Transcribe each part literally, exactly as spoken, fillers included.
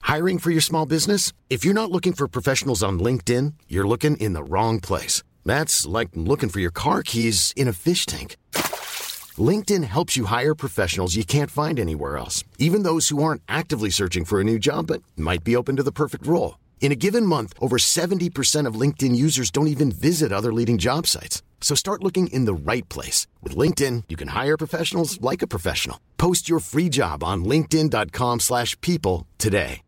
Hiring for your small business? If you're not looking for professionals on LinkedIn, you're looking in the wrong place. That's like looking for your car keys in a fish tank. LinkedIn helps you hire professionals you can't find anywhere else, even those who aren't actively searching for a new job but might be open to the perfect role. In a given month, over seventy percent of LinkedIn users don't even visit other leading job sites. So start looking in the right place. With LinkedIn, you can hire professionals like a professional. Post your free job on linkedin.com slash people today.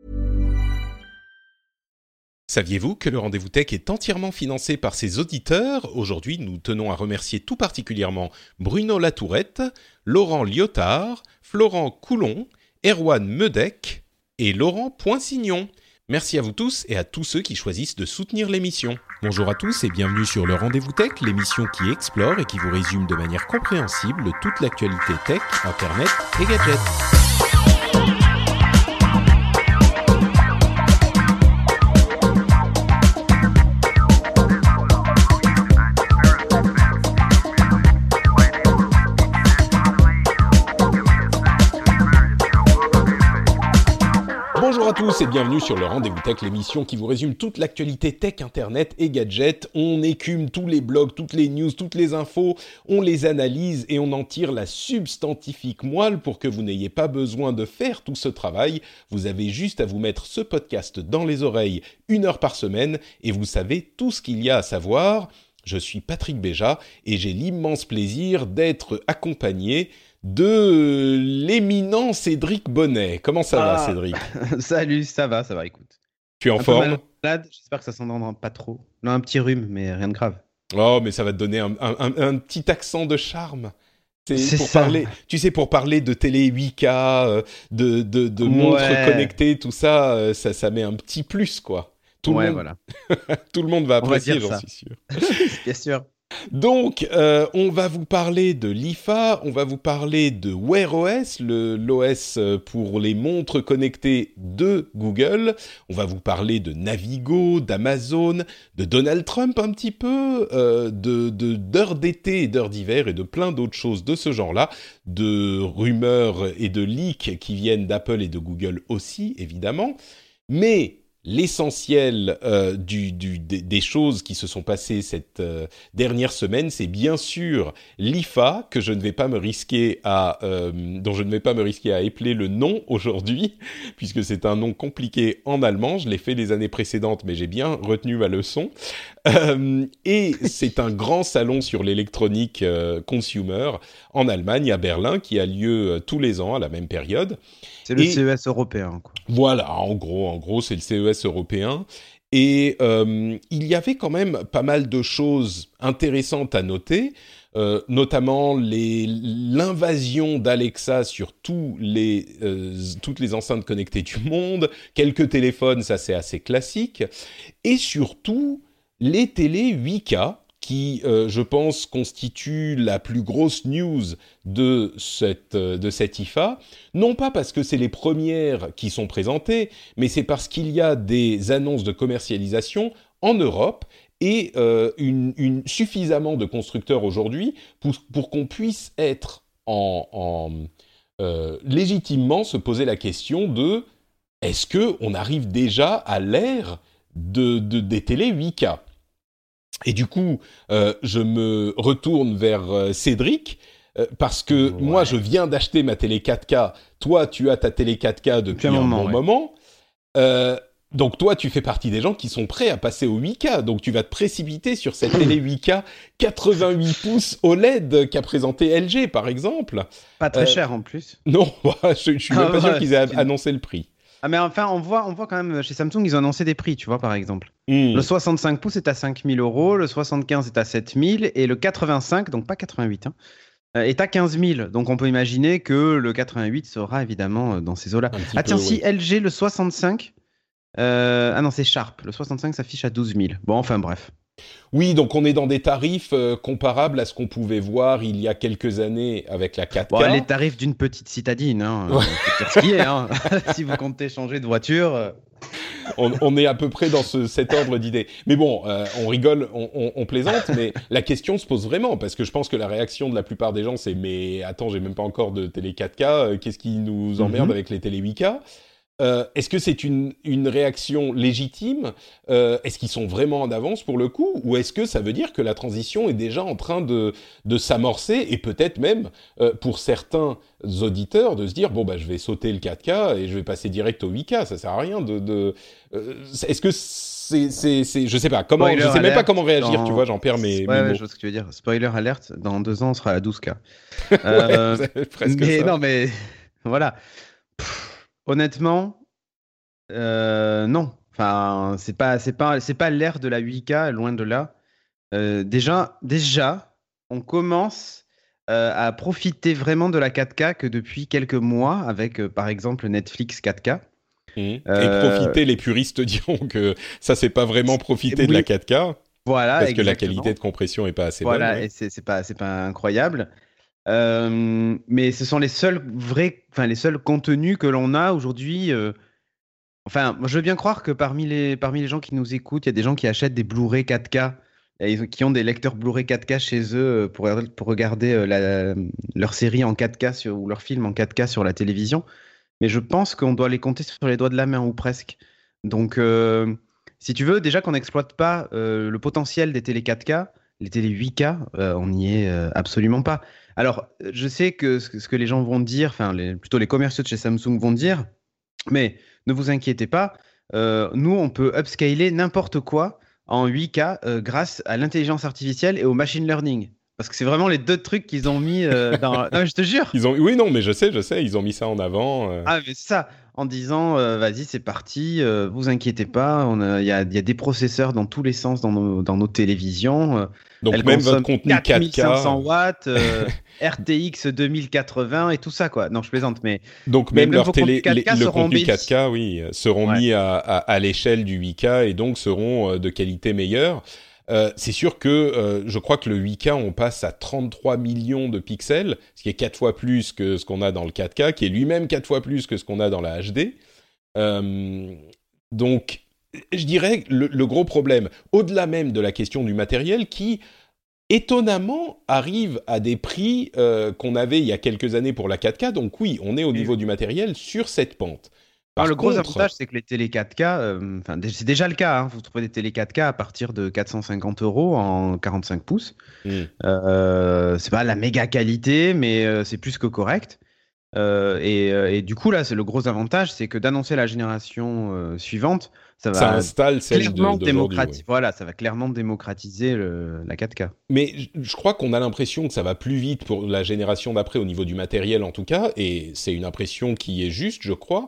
Saviez-vous que le Rendez-vous Tech est entièrement financé par ses auditeurs ? Aujourd'hui, nous tenons à remercier tout particulièrement Bruno Latourette, Laurent Lyotard, Florent Coulon, Erwan Medec et Laurent Poinsignon. Merci à vous tous et à tous ceux qui choisissent de soutenir l'émission. Bonjour à tous et bienvenue sur le Rendez-vous Tech, l'émission qui explore et qui vous résume de manière compréhensible toute l'actualité tech, internet et gadgets. Bonjour à tous et bienvenue sur le Rendez-vous Tech, l'émission qui vous résume toute l'actualité tech, internet et gadgets. On écume tous les blogs, toutes les news, toutes les infos, on les analyse et on en tire la substantifique moelle pour que vous n'ayez pas besoin de faire tout ce travail. Vous avez juste à vous mettre ce podcast dans les oreilles une heure par semaine et vous savez tout ce qu'il y a à savoir. Je suis Patrick Béja et j'ai l'immense plaisir d'être accompagné de l'éminent Cédric Bonnet. Comment ça ah, va, Cédric ? Salut, ça va, ça va, écoute. Tu es en un forme ? Peu malade, j'espère que ça s'entendra pas trop. Non, un petit rhume, mais rien de grave. Oh, mais ça va te donner un, un, un, un petit accent de charme. C'est, c'est pour ça. Parler, tu sais, pour parler de télé huit K, euh, de, de, de montres ouais. connectées, tout ça, euh, ça, ça met un petit plus, quoi. Tout ouais, le monde, voilà. Tout le monde va apprécier, va j'en ça. suis sûr. Bien sûr. Donc, euh, on va vous parler de l'I F A, on va vous parler de Wear O S, le, l'O S pour les montres connectées de Google. On va vous parler de Navigo, d'Amazon, de Donald Trump un petit peu, euh, de, de, d'heures d'été et d'heures d'hiver et de plein d'autres choses de ce genre-là, de rumeurs et de leaks qui viennent d'Apple et de Google aussi, évidemment. Mais l'essentiel euh, du, du, des, des choses qui se sont passées cette euh, dernière semaine, c'est bien sûr l'I F A, que je ne vais pas me risquer à, euh, dont je ne vais pas me risquer à épeler le nom aujourd'hui, puisque c'est un nom compliqué en allemand. Je l'ai fait les années précédentes, mais j'ai bien retenu ma leçon. Euh, et c'est un grand salon sur l'électronique euh, consumer en Allemagne, à Berlin, qui a lieu euh, tous les ans à la même période. C'est le et, C E S européen, quoi. Voilà, en gros, en gros, c'est le C E S européen. Et euh, il y avait quand même pas mal de choses intéressantes à noter, euh, notamment les, l'invasion d'Alexa sur tous les, euh, toutes les enceintes connectées du monde, quelques téléphones, ça c'est assez classique, et surtout les télés huit K, qui, euh, je pense, constitue la plus grosse news de cette, euh, de cette I F A, non pas parce que c'est les premières qui sont présentées, mais c'est parce qu'il y a des annonces de commercialisation en Europe et euh, une, une, suffisamment de constructeurs aujourd'hui pour, pour qu'on puisse être en, en euh, légitimement se poser la question de est-ce qu'on arrive déjà à l'ère de, de, des télés huit K ? Et du coup, euh, je me retourne vers euh, Cédric, euh, parce que ouais. moi, je viens d'acheter ma télé quatre K. Toi, tu as ta télé quatre K depuis un, un moment, bon ouais. moment. Euh, donc toi, tu fais partie des gens qui sont prêts à passer au huit K. Donc tu vas te précipiter sur cette télé huit K quatre-vingt-huit pouces O L E D qu'a présenté L G, par exemple. Pas très euh, cher en plus. Non, je, je suis même ah, pas ouais, sûr qu'ils aient une... annoncé le prix. Ah mais enfin, on voit, on voit quand même, chez Samsung, ils ont annoncé des prix, tu vois, par exemple. Mmh. Le soixante-cinq pouces est à cinq mille euros, le soixante-quinze est à sept mille, et le quatre-vingt-cinq, donc pas quatre-vingt-huit, hein, est à quinze mille. Donc on peut imaginer que le quatre-vingt-huit sera évidemment dans ces eaux-là. Ah tiens, peu, si oui. L G, le soixante-cinq... Euh... Ah non, c'est Sharp. Le soixante-cinq s'affiche à douze mille. Bon, enfin bref. Oui, donc on est dans des tarifs euh, comparables à ce qu'on pouvait voir il y a quelques années avec la quatre K. Bon, les tarifs d'une petite citadine, hein. Ouais. C'est ce qui est. Hein. Si vous comptez changer de voiture... Euh... on, on est à peu près dans ce, cet ordre d'idée. Mais bon, euh, on rigole, on, on, on plaisante, mais la question se pose vraiment, parce que je pense que la réaction de la plupart des gens, c'est « Mais attends, j'ai même pas encore de télé quatre K, euh, qu'est-ce qui nous emmerde mm-hmm. avec les télé huit K ?» Euh, est-ce que c'est une, une réaction légitime ? euh, Est-ce qu'ils sont vraiment en avance pour le coup ? Ou est-ce que ça veut dire que la transition est déjà en train de, de s'amorcer et peut-être même, euh, pour certains auditeurs, de se dire « Bon, bah, je vais sauter le quatre K et je vais passer direct au huit K. Ça sert à rien de... de... Euh, est-ce que c'est, c'est, c'est... Je sais pas. Comment, je sais même pas comment réagir, dans... tu vois, j'en perds mes, ouais, mes ouais, mots. je vois ce que tu veux dire. Spoiler alerte, dans deux ans, on sera à douze K. euh, ouais, presque mais ça. non, mais voilà. Pff, honnêtement... Euh, non, enfin, c'est pas, c'est pas, c'est pas l'ère de la huit K, loin de là. Euh, déjà, déjà, on commence euh, à profiter vraiment de la quatre K que depuis quelques mois, avec euh, par exemple Netflix quatre K. Mmh. Euh, Et profiter, les puristes diront que ça, c'est pas vraiment profiter oui. de la quatre K. Voilà, parce exactement. que la qualité de compression est pas assez voilà, bonne. Voilà, ouais. et c'est, c'est pas, c'est pas incroyable. Euh, mais ce sont les seuls vrais, enfin les seuls contenus que l'on a aujourd'hui. Euh, Enfin, je veux bien croire que parmi les, parmi les gens qui nous écoutent, il y a des gens qui achètent des Blu-ray quatre K, et qui ont des lecteurs Blu-ray quatre K chez eux pour, pour regarder la, leur série en quatre K sur, ou leur film en quatre K sur la télévision. Mais je pense qu'on doit les compter sur les doigts de la main, ou presque. Donc, euh, si tu veux, déjà qu'on n'exploite pas euh, le potentiel des télé quatre K, les télé huit K, euh, on n'y est euh, absolument pas. Alors, je sais que ce, ce que les gens vont dire, enfin, les, plutôt les commerciaux de chez Samsung vont dire, mais ne vous inquiétez pas, euh, nous, on peut upscaler n'importe quoi en huit K euh, grâce à l'intelligence artificielle et au machine learning. Parce que c'est vraiment les deux trucs qu'ils ont mis euh, dans... Non, mais je te jure. Ils ont... Oui, non, mais je sais, je sais, ils ont mis ça en avant. Euh... Ah, mais c'est ça, en disant, euh, vas-y, c'est parti, euh, vous inquiétez pas, il y a, y a des processeurs dans tous les sens dans nos, dans nos télévisions. Euh, Donc même votre contenu quatre K... quatre mille cinq cents watts, euh, R T X deux mille quatre-vingts et tout ça, quoi. Non, je plaisante, mais... Donc mais même, même leur télé, les, le contenu mis... quatre K, oui, seront ouais. mis à, à, à l'échelle du huit K et donc seront de qualité meilleure. Euh, c'est sûr que euh, je crois que le huit K, on passe à trente-trois millions de pixels, ce qui est quatre fois plus que ce qu'on a dans le quatre K, qui est lui-même quatre fois plus que ce qu'on a dans la H D. Euh, donc, je dirais le, le gros problème, au-delà même de la question du matériel, qui étonnamment arrive à des prix euh, qu'on avait il y a quelques années pour la quatre K. Donc oui, on est au niveau du matériel sur cette pente. Alors, le gros contre... avantage, c'est que les télé quatre K, euh, c'est déjà le cas, hein, vous trouvez des télé quatre K à partir de quatre cent cinquante euros en quarante-cinq pouces. Mm. Euh, c'est pas la méga qualité, mais euh, c'est plus que correct. Euh, et, et du coup, là, c'est le gros avantage, c'est que d'annoncer la génération euh, suivante, ça va ça installe celle clairement de, démocratiser. Oui. Voilà, ça va clairement démocratiser le, la quatre K. Mais je crois qu'on a l'impression que ça va plus vite pour la génération d'après, au niveau du matériel en tout cas, et c'est une impression qui est juste, je crois.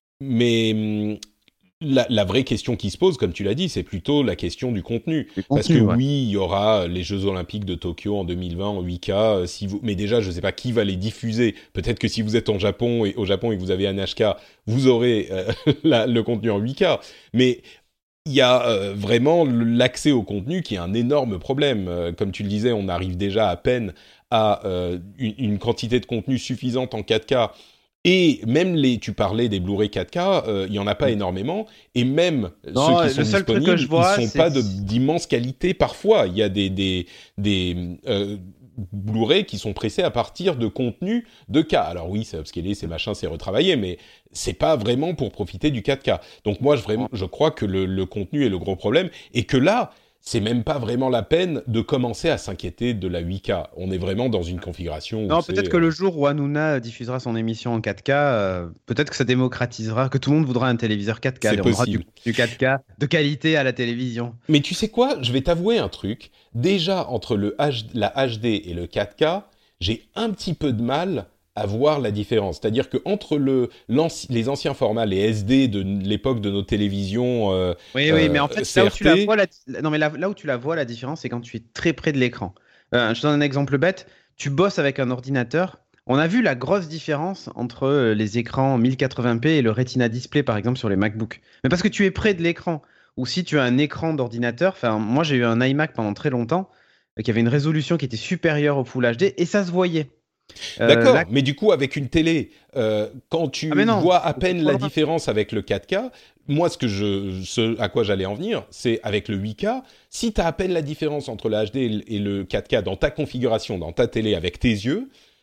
Mais la, la vraie question qui se pose, comme tu l'as dit, c'est plutôt la question du contenu. contenu Parce que ouais. oui, il y aura les Jeux Olympiques de Tokyo en deux mille vingt en huit K. Si vous... Mais déjà, je ne sais pas qui va les diffuser. Peut-être que si vous êtes en Japon et, au Japon et que vous avez un H K, vous aurez euh, la, le contenu en huit K. Mais il y a euh, vraiment l'accès au contenu qui est un énorme problème. Euh, comme tu le disais, on arrive déjà à peine à euh, une, une quantité de contenu suffisante en quatre K. Et même les, tu parlais des Blu-ray quatre K, euh, il y en a pas mmh. énormément, et même non, ceux qui sont disponibles, que je vois, ils sont pas de, d'immense qualité parfois. Il y a des des des euh, Blu-ray qui sont pressés à partir de contenus de K. Alors oui, c'est upscalé, c'est machin, c'est retravaillé, mais c'est pas vraiment pour profiter du quatre K. Donc moi, je vraiment, je crois que le, le contenu est le gros problème, et que là, c'est même pas vraiment la peine de commencer à s'inquiéter de la huit K. On est vraiment dans une configuration où non, c'est... peut-être que le jour où Hanouna diffusera son émission en quatre K, euh, peut-être que ça démocratisera, que tout le monde voudra un téléviseur quatre K. C'est possible. Du, du quatre K de qualité à la télévision. Mais tu sais quoi ? Je vais t'avouer un truc. Déjà, entre le H... la H D et le quatre K, j'ai un petit peu de mal à voir la différence. C'est-à-dire qu'entre le, les anciens formats, les S D de l'époque de nos télévisions euh, Oui, oui, mais en fait, là où, tu la vois, la... Non, mais là, là où tu la vois, la différence, c'est quand tu es très près de l'écran. Euh, je te donne un exemple bête. Tu bosses avec un ordinateur. On a vu la grosse différence entre les écrans mille quatre-vingts p et le Retina Display, par exemple, sur les MacBooks. Mais parce que tu es près de l'écran. Ou si tu as un écran d'ordinateur, enfin, moi, j'ai eu un iMac pendant très longtemps, qui avait une résolution qui était supérieure au Full H D, et ça se voyait. D'accord, euh, la... mais du coup, avec une télé, euh, quand tu ah vois à peine la différence avec le quatre K, moi, ce, que je, ce à quoi j'allais en venir, c'est avec le huit K, si tu as à peine la différence entre le H D et le quatre K dans ta configuration, dans ta télé, avec tes yeux,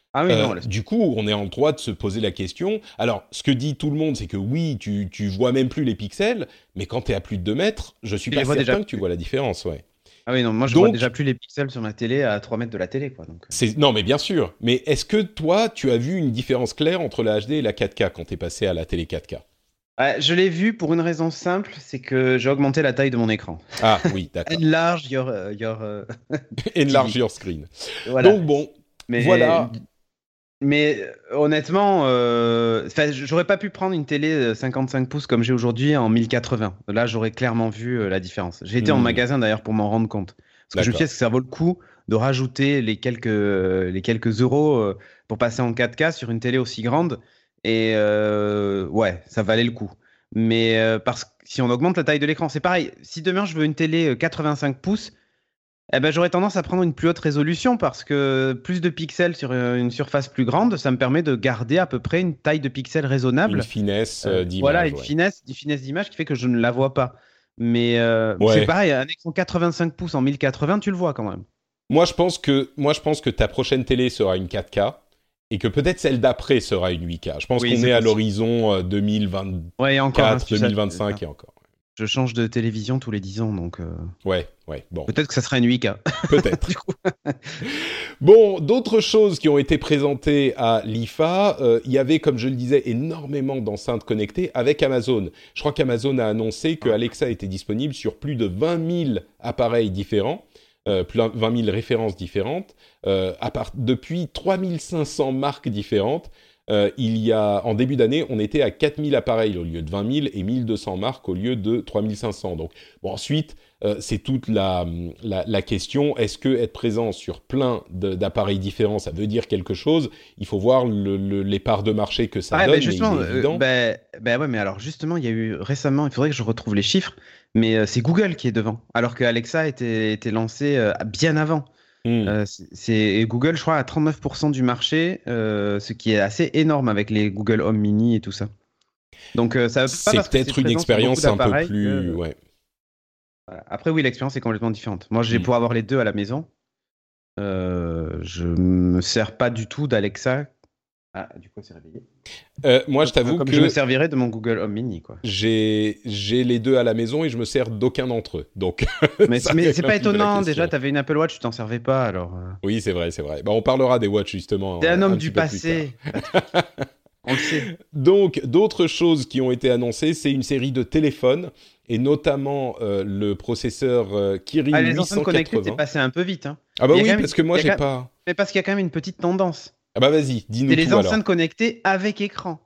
Ah oui, Euh, non. Laisse... du coup, on est en droit de se poser la question. Alors, ce que dit tout le monde, c'est que oui, tu, tu vois même plus les pixels, mais quand tu es à plus de deux mètres, je suis Tu pas les vois déjà certain que tu plus. vois la différence, ouais. Ah oui, non, moi je vois Donc, déjà plus les pixels sur ma télé à trois mètres de la télé, quoi. Donc... c'est... non, mais bien sûr. Mais est-ce que toi, tu as vu une différence claire entre la H D et la quatre K quand tu es passé à la télé quatre K? Ouais, je l'ai vu pour une raison simple, c'est que j'ai augmenté la taille de mon écran. Ah oui, d'accord. Enlarge your, uh, your uh, Enlarge T V. your screen. Voilà. Donc bon, Mais, voilà. mais honnêtement, euh, j'aurais pas pu prendre une télé cinquante-cinq pouces comme j'ai aujourd'hui en mille quatre-vingts. Là, j'aurais clairement vu euh, la différence. J'ai été en Hmm, magasin d'ailleurs pour m'en rendre compte. Parce que je me suis dit, d'accord. est-ce que ça vaut le coup de rajouter les quelques, les quelques euros euh, pour passer en quatre K sur une télé aussi grande? Et euh, ouais, ça valait le coup. Mais euh, parce que si on augmente la taille de l'écran, c'est pareil. Si demain je veux une télé euh, quatre-vingt-cinq pouces, eh ben, j'aurais tendance à prendre une plus haute résolution parce que plus de pixels sur euh, une surface plus grande, ça me permet de garder à peu près une taille de pixels Une raisonnable. finesse Euh, euh, voilà, d'image, une ouais. finesse, une finesse d'image qui fait que je ne la vois pas. Mais euh, c'est Ouais. pareil, un écran quatre-vingt-cinq pouces en mille quatre-vingts, tu le vois quand même. Moi, je pense que, moi, je pense que ta prochaine télé sera une quatre K et que peut-être celle d'après sera une huit K. Je pense Oui, qu'on c'est est à possible. l'horizon euh, Ouais, et encore, hein, deux mille vingt-quatre, si tu sais, deux mille vingt-cinq et encore. je change de télévision tous les dix ans, donc euh, Ouais, ouais, bon, peut-être que ça sera une huit K. peut-être. Du coup. Bon, d'autres choses qui ont été présentées à l'I F A, euh, il y avait, comme je le disais, énormément d'enceintes connectées avec Amazon. Je crois qu'Amazon a annoncé que Alexa était disponible sur plus de vingt mille appareils différents, euh, plus de vingt mille références différentes, euh, à part, depuis trois mille cinq cents marques différentes. Euh, il y a, en début d'année, on était à quatre mille appareils au lieu de vingt mille et mille deux cents marques au lieu de trois mille cinq cents. Donc, bon, ensuite, euh, c'est toute la, la, la question. Est-ce que être présent sur plein de, d'appareils différents, ça veut dire quelque chose? Il faut voir le, le, les parts de marché que ça Ouais, donne, ben mais il justement, est euh, évident. ben, ben ouais, mais alors justement, il y a eu récemment, il faudrait que je retrouve les chiffres, mais euh, c'est Google qui est devant, alors que Alexa était, était lancé euh, bien avant. Hmm. Euh, c'est c'est- Google, je crois, à trente-neuf pour cent du marché, euh, ce qui est assez énorme avec les Google Home Mini et tout ça. Donc, euh, ça veut pas C'est parce que c'est peut-être une présent sur beaucoup expérience un peu d'appareils plus... que. Ouais. Voilà. Après, oui, l'expérience est complètement différente. Moi, j'ai Hmm. pour avoir les deux à la maison. Euh, je me sers pas du tout d'Alexa. Ah, du coup, c'est réveillé. Euh, moi, je Comme, t'avoue comme je me que servirais de mon Google Home Mini, quoi. j'ai, j'ai les deux à la maison et je me sers d'aucun d'entre eux. Donc, Mais, ça mais c'est pas résout la étonnant. Déjà, question. tu avais une Apple Watch, tu t'en servais pas, alors. euh. Oui, c'est vrai, c'est vrai. Bah, on parlera des watch justement T'es euh, un homme un du petit peu plus tard. passé, Patrick. On le sait. Donc, d'autres choses qui ont été annoncées, c'est une série de téléphones, et notamment euh, le processeur euh, Kirin Ah, les enceintes connectées, c'est huit cent quatre-vingts. passé un peu vite, hein. Ah bah Il y a quand oui, même, parce que moi, il y a j'ai quand même- pas... Mais parce qu'il y a quand même une petite tendance. Ah bah vas-y, C'est dis-nous les tout enceintes alors. connectées avec écran.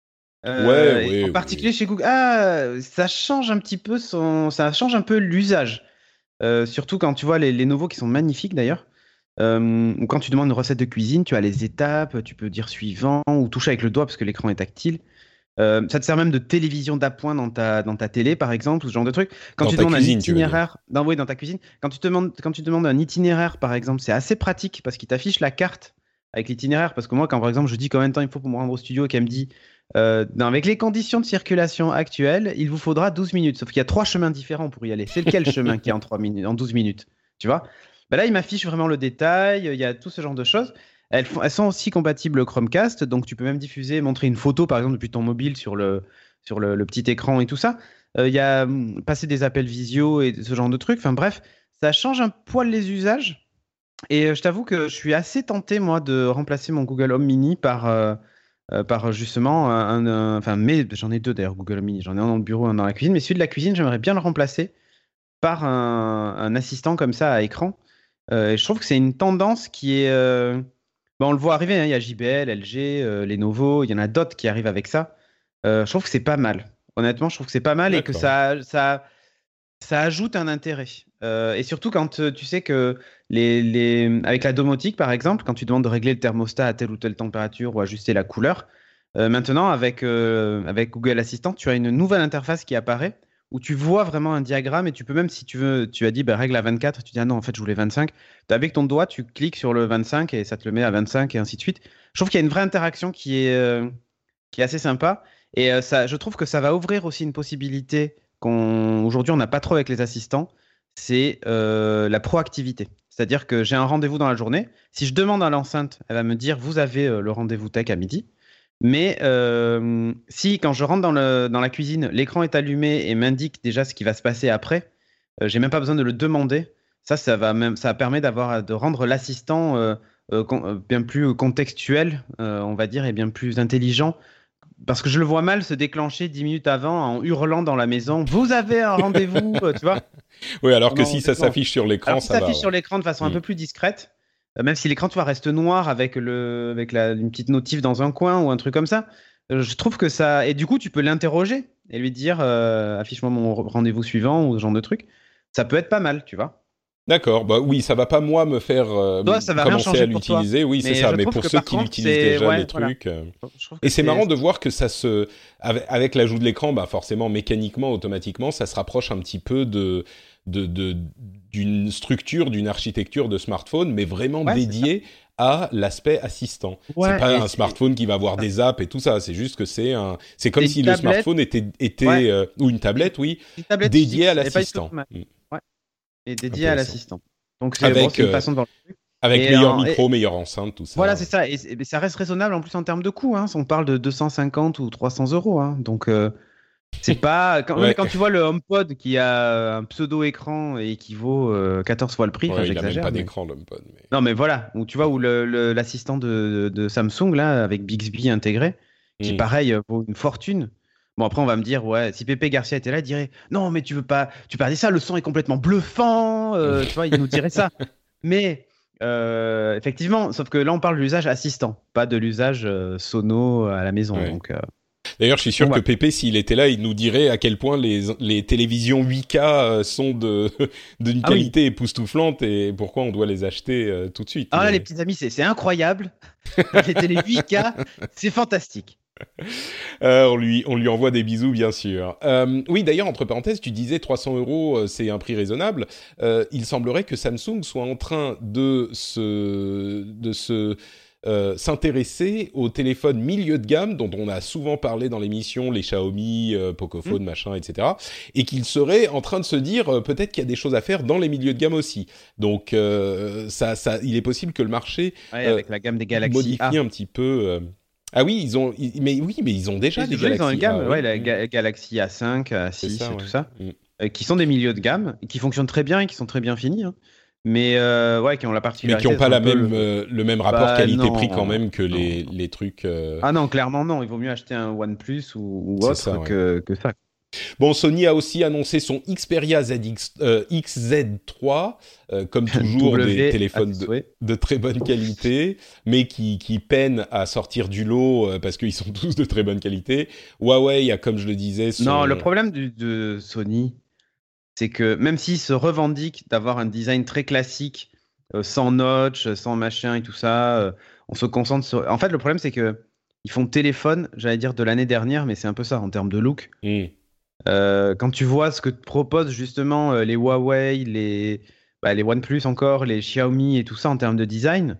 Ouais, Euh, et ouais, en oui. particulier chez Google. Ah, ça change un petit peu son, ça change un peu l'usage. Euh, surtout quand tu vois les, les nouveaux qui sont magnifiques d'ailleurs. Euh, ou quand tu demandes une recette de cuisine, tu as les étapes, tu peux dire suivant ou toucher avec le doigt parce que l'écran est tactile. Euh, ça te sert même de télévision d'appoint dans ta, dans ta télé, par exemple, ou ce genre de truc. Quand Dans tu ta demandes un cuisine, tu veux dire. itinéraire, dans, oui, dans ta cuisine, quand tu, te demandes, quand tu demandes un itinéraire, par exemple, c'est assez pratique parce qu'il t'affiche la carte avec l'itinéraire. Parce que moi, quand par exemple, je dis combien de temps il faut pour me rendre au studio et qu'elle me dit, euh, non, avec les conditions de circulation actuelles, il vous faudra douze minutes. Sauf qu'il y a trois chemins différents pour y aller. C'est lequel chemin qui est en, trois minutes, en douze minutes? Tu vois? Ben là, il m'affiche vraiment le détail, il y a tout ce genre de choses. Elles, font, elles sont aussi compatibles Chromecast, donc tu peux même diffuser, montrer une photo, par exemple, depuis ton mobile sur le, sur le, le petit écran et tout ça. Il euh, y a hum, passer des appels visio et ce genre de trucs. Enfin bref, ça change un poil les usages. Et euh, je t'avoue que je suis assez tenté, moi, de remplacer mon Google Home Mini par, euh, euh, par justement un. un- Enfin, mais j'en ai deux d'ailleurs, Google Home Mini. J'en ai un dans le bureau, un dans la cuisine. Mais celui de la cuisine, j'aimerais bien le remplacer par un, un assistant comme ça à écran. Euh, et je trouve que c'est une tendance qui est. euh, bon, on le voit arriver, hein, il y a J B L, L G, euh, Lenovo, il y en a d'autres qui arrivent avec ça. Euh, je trouve que c'est pas mal. Honnêtement, je trouve que c'est pas mal et que D'accord. ça, ça, ça ajoute un intérêt. Euh, et surtout quand euh, tu sais que les, les... avec la domotique, par exemple, quand tu demandes de régler le thermostat à telle ou telle température ou ajuster la couleur, euh, maintenant avec, euh, avec Google Assistant, tu as une nouvelle interface qui apparaît où tu vois vraiment un diagramme et tu peux même, si tu veux, tu as dit bah, règle à vingt-quatre, tu dis ah non, en fait, je voulais vingt-cinq. Avec ton doigt, tu cliques sur le vingt-cinq et ça te le met à vingt-cinq et ainsi de suite. Je trouve qu'il y a une vraie interaction qui est, euh, qui est assez sympa. Et euh, ça, je trouve que ça va ouvrir aussi une possibilité qu'on aujourd'hui on n'a pas trop avec les assistants. c'est euh, la proactivité. C'est-à-dire que j'ai un rendez-vous dans la journée. Si je demande à l'enceinte, elle va me dire vous avez euh, le rendez-vous tech à midi. Mais euh, si quand je rentre dans, le, dans la cuisine, l'écran est allumé et m'indique déjà ce qui va se passer après, euh, j'ai même pas besoin de le demander. Ça, ça va même, ça permet d'avoir, de rendre l'assistant euh, euh, con, bien plus contextuel, euh, on va dire, et bien plus intelligent. Parce que je le vois mal se déclencher dix minutes avant en hurlant dans la maison. Vous avez un rendez-vous, euh, tu vois. Oui, alors que Non, si ça s'affiche sur l'écran, alors, ça ça va. s'affiche Ouais. sur l'écran de façon mmh. un peu plus discrète, euh, même si l'écran, tu vois, reste noir avec, le, avec la, une petite notif dans un coin ou un truc comme ça. Euh, je trouve que ça... Et du coup, tu peux l'interroger et lui dire euh, affiche-moi mon rendez-vous suivant ou ce genre de truc. Ça peut être pas mal, tu vois. D'accord, bah oui, ça va pas moi me faire euh, Toi, ça va rien commencer changer à pour toi. l'utiliser, oui, c'est Mais ça, je mais trouve pour que ceux par qui contre, l'utilisent c'est- déjà ouais, les voilà. trucs. euh, Je trouve que Et c'est marrant de voir que ça se, avec, avec l'ajout de l'écran, bah forcément mécaniquement, automatiquement, ça se rapproche un petit peu de, de, de d'une structure, d'une architecture de smartphone, mais vraiment Ouais, c'est dédiée à l'aspect assistant. Ouais, c'est pas et un c'est- smartphone qui va avoir des apps et tout ça. C'est juste que c'est un, c'est comme C'est si une le tablette. smartphone était était Ouais. euh, ou une tablette, oui, Une tablette dédiée fixe à et pas du tout l'assistant. automatique. Mm. Ouais. Et dédié à Intéressant. l'assistant. Donc c'est bon, Avec c'est une euh, façon de voir le truc. avec Et meilleur en- et- micro, meilleure enceinte, tout ça. Voilà, c'est ça. Et, et ça reste raisonnable en plus en termes de coût. Hein. On parle de deux cent cinquante ou trois cents euros. Hein. Donc, euh, c'est pas. Quand, non, mais Ouais. quand tu vois le HomePod qui a un pseudo-écran et qui vaut euh, quatorze fois le prix, enfin, Ouais, il a même j'exagère. pas mais- d'écran l'HomePod. Mais... Non, mais voilà. Ou tu vois, où le, le- l'assistant de, de Samsung, là, avec Bixby intégré, qui, Mm. pareil, euh, vaut une fortune. Bon, après, on va me dire, ouais, si Pépé Garcia était là, il dirait, non, mais tu veux pas, tu peux pas dire ça, le son est complètement bluffant, euh, tu vois, il nous dirait ça. Mais, euh, effectivement, sauf que là, on parle de l'usage assistant, pas de l'usage euh, sono à la maison. Ouais. Donc, euh, D'ailleurs, je suis sûr Bon, que bah. Pépé, s'il était là, il nous dirait à quel point les, les télévisions huit K euh, sont de d'une Ah oui. qualité époustouflante et pourquoi on doit les acheter euh, tout de suite. Ah là, Mais- les petits amis, c'est c'est incroyable. Les télé huit K, c'est fantastique. Euh, on lui on lui envoie des bisous, bien sûr. Euh, oui, d'ailleurs, entre parenthèses, tu disais trois cents euros, euh, c'est un prix raisonnable. Euh, il semblerait que Samsung soit en train de se de se Euh, s'intéresser aux téléphones milieu de gamme dont on a souvent parlé dans l'émission, les Xiaomi, euh, Pocophone, mmh. machin, et cetera. Et qu'il serait en train de se dire euh, peut-être qu'il y a des choses à faire dans les milieux de gamme aussi. Donc, euh, ça, ça, il est possible que le marché Ouais, euh, avec la gamme des Galaxy modifie A. un petit peu. Euh... Ah oui, ils ont, ils, mais oui, mais ils ont déjà Oui, des ils Galaxy ont une gamme, A, ouais, oui. la Ga- Galaxy A cinq, A six, ça, tout ouais. ça, mmh. euh, qui sont des milieux de gamme, qui fonctionnent très bien et qui sont très bien finis. Hein. Mais euh, ouais, qui ont la Mais particularité. qui n'ont pas la même, le... euh, le même rapport bah, qualité-prix non, quand même que non, les, non. les trucs. Euh... Ah non, clairement non. Il vaut mieux acheter un OnePlus ou, ou C'est autre ça, ouais. que, que ça. Bon, Sony a aussi annoncé son Xperia Z X, euh, X Z trois, euh, comme toujours W des téléphones à tes de, souhaits. de très bonne qualité, mais qui, qui peinent à sortir du lot euh, parce qu'ils sont tous de très bonne qualité. Huawei a, comme je le disais, son... Non, le problème du, de Sony, c'est que même s'ils se revendiquent d'avoir un design très classique, euh, sans notch, sans machin et tout ça, euh, on se concentre sur. En fait, le problème, c'est que ils font téléphone, j'allais dire de l'année dernière, mais c'est un peu ça en termes de look. Mmh. Euh, quand tu vois ce que te proposent justement euh, les Huawei, les, bah, les OnePlus encore, les Xiaomi et tout ça en termes de design,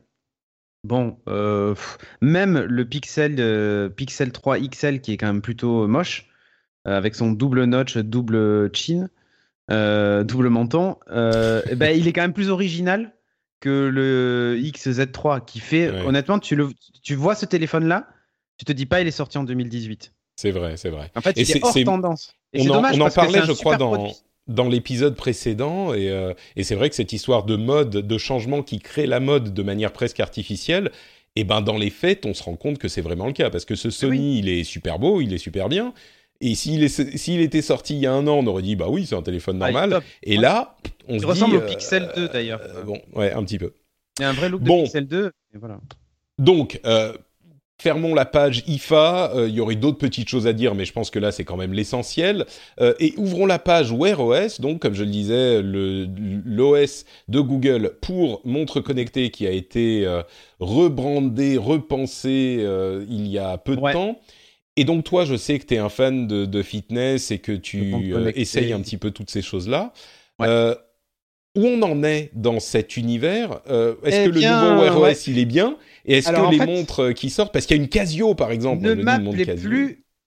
bon, euh, pff, même le Pixel, euh, Pixel trois X L qui est quand même plutôt moche, euh, avec son double notch, double chin, euh, double menton, euh, eh ben, il est quand même plus original que le X Z trois qui fait, Ouais. honnêtement, tu, le, tu vois ce téléphone-là, tu te dis pas il est sorti en deux mille dix-huit. C'est vrai, c'est vrai. En fait, Et il c'est- est hors c'est- tendance. Et On c'est en, dommage on en parce que parlait, c'est un je crois, super dans, produit. dans l'épisode précédent, et, euh, et c'est vrai que cette histoire de mode, de changement qui crée la mode de manière presque artificielle, et ben dans les faits, on se rend compte que c'est vraiment le cas, parce que ce Sony, Oui. il est super beau, il est super bien, et s'il, est, s'il était sorti il y a un an, on aurait dit, bah oui, c'est un téléphone Ah, il est normal, top. et Ouais. là, on Il se ressemble dit... au Pixel deux d'ailleurs. euh, bon, ouais, un petit peu. Il y a un vrai look Bon. de Pixel deux. Et voilà. Donc, euh, fermons la page I F A. Il euh, y aurait d'autres petites choses à dire, mais je pense que là, c'est quand même l'essentiel. Euh, et ouvrons la page Wear O S, donc, comme je le disais, le, l'O S de Google pour montre connectée qui a été euh, rebrandé, repensé euh, il y a peu de Ouais. temps. Et donc, toi, je sais que tu es un fan de, de fitness et que De tu montre euh, connectée. essayes un petit peu toutes ces choses-là. Ouais. Euh, où on en est dans cet univers euh, Est-ce Eh que le bien, nouveau Wear O S, ouais. il est bien? Et est-ce Alors, que en les fait, montres qui sortent, parce qu'il y a une Casio par exemple, Ne on me dit une montre m'appelez Casio. plus,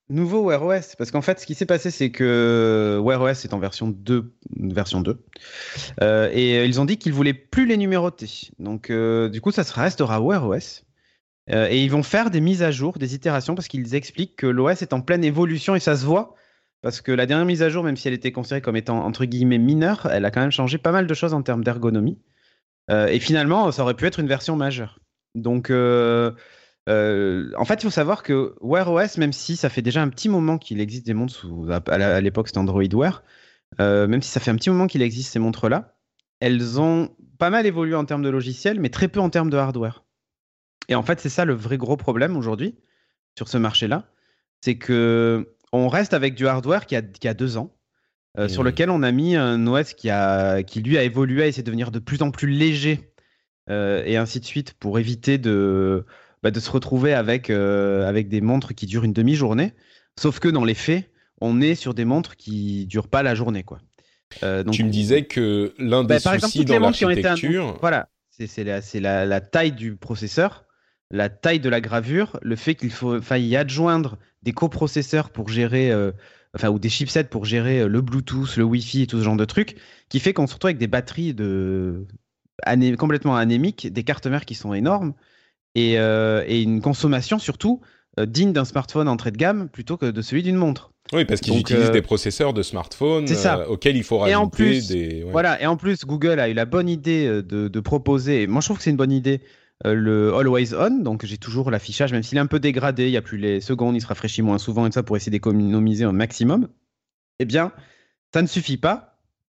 nouveau Wear O S. Parce qu'en fait, ce qui s'est passé, c'est que Wear O S est en version deux. Version deux. Euh, et ils ont dit qu'ils voulaient plus les numéroter. Donc, euh, du coup, ça restera Wear O S. Euh, et ils vont faire des mises à jour, des itérations, parce qu'ils expliquent que l'O S est en pleine évolution et ça se voit. Parce que la dernière mise à jour, même si elle était considérée comme étant entre guillemets mineure, elle a quand même changé pas mal de choses en termes d'ergonomie. Euh, et finalement, ça aurait pu être une version majeure. Donc, euh, euh, en fait, il faut savoir que Wear O S, même si ça fait déjà un petit moment qu'il existe des montres sous, à, à l'époque c'était Android Wear, euh, même si ça fait un petit moment qu'il existe ces montres-là, elles ont pas mal évolué en termes de logiciel, mais très peu en termes de hardware. Et en fait, c'est ça le vrai gros problème aujourd'hui sur ce marché-là, c'est que on reste avec du hardware qui a, qui a deux ans, euh, mmh. sur lequel on a mis un O S qui, a, qui lui a évolué, a essayé de devenir de plus en plus léger, euh, et ainsi de suite, pour éviter de, bah, de se retrouver avec, euh, avec des montres qui durent une demi-journée. Sauf que dans les faits, on est sur des montres qui durent pas la journée, quoi. Euh, donc, tu me disais que l'un des bah, soucis exemple, dans l'architecture... Été... Voilà, c'est, c'est, la, c'est la, la taille du processeur, la taille de la gravure, le fait qu'il faut, faille y adjoindre des coprocesseurs pour gérer, euh, enfin, ou des chipsets pour gérer le Bluetooth, le Wi-Fi et tout ce genre de trucs, qui fait qu'on se retrouve avec des batteries de... Ané... complètement anémiques, des cartes mères qui sont énormes, et, euh, et une consommation surtout euh, digne d'un smartphone entrée de gamme plutôt que de celui d'une montre. Oui, parce qu'ils Donc, utilisent euh, des processeurs de smartphone euh, auxquels il faut rajouter et en plus, des... Ouais. Voilà, et en plus, Google a eu la bonne idée de, de proposer, moi je trouve que c'est une bonne idée, euh, le Always On, donc j'ai toujours l'affichage, même s'il est un peu dégradé, il n'y a plus les secondes, il se rafraîchit moins souvent et tout ça pour essayer d'économiser un maximum. Eh bien, ça ne suffit pas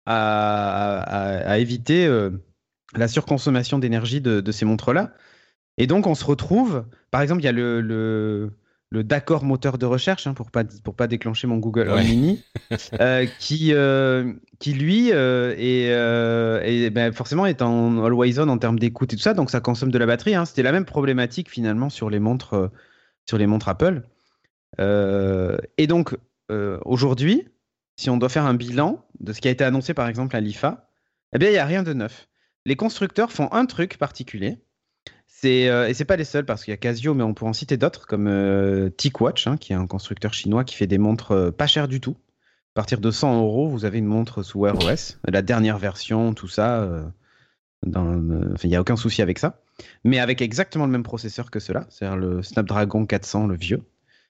à, à, à éviter euh, la surconsommation d'énergie de, de ces montres-là. Et donc, on se retrouve, par exemple, il y a le... le le d'accord moteur de recherche, hein, pour pas pour pas déclencher mon Google Home ouais. Mini, euh, qui euh, qui lui euh, est, euh, est ben, forcément est en always on en termes d'écoute et tout ça, donc ça consomme de la batterie. Hein. C'était la même problématique finalement sur les montres euh, sur les montres Apple. Euh, et donc euh, aujourd'hui, si on doit faire un bilan de ce qui a été annoncé par exemple à l'I F A, eh bien il y a rien de neuf. Les constructeurs font un truc particulier. C'est, euh, et c'est pas les seuls, parce qu'il y a Casio, mais on peut en citer d'autres, comme euh, TicWatch, hein, qui est un constructeur chinois qui fait des montres euh, pas chères du tout. À partir de cent euros, vous avez une montre sous Wear O S, la dernière version, tout ça. Euh, dans, euh, enfin, il n'y a aucun souci avec ça. Mais avec exactement le même processeur que ceux-là, c'est-à-dire le Snapdragon quatre cents, le vieux,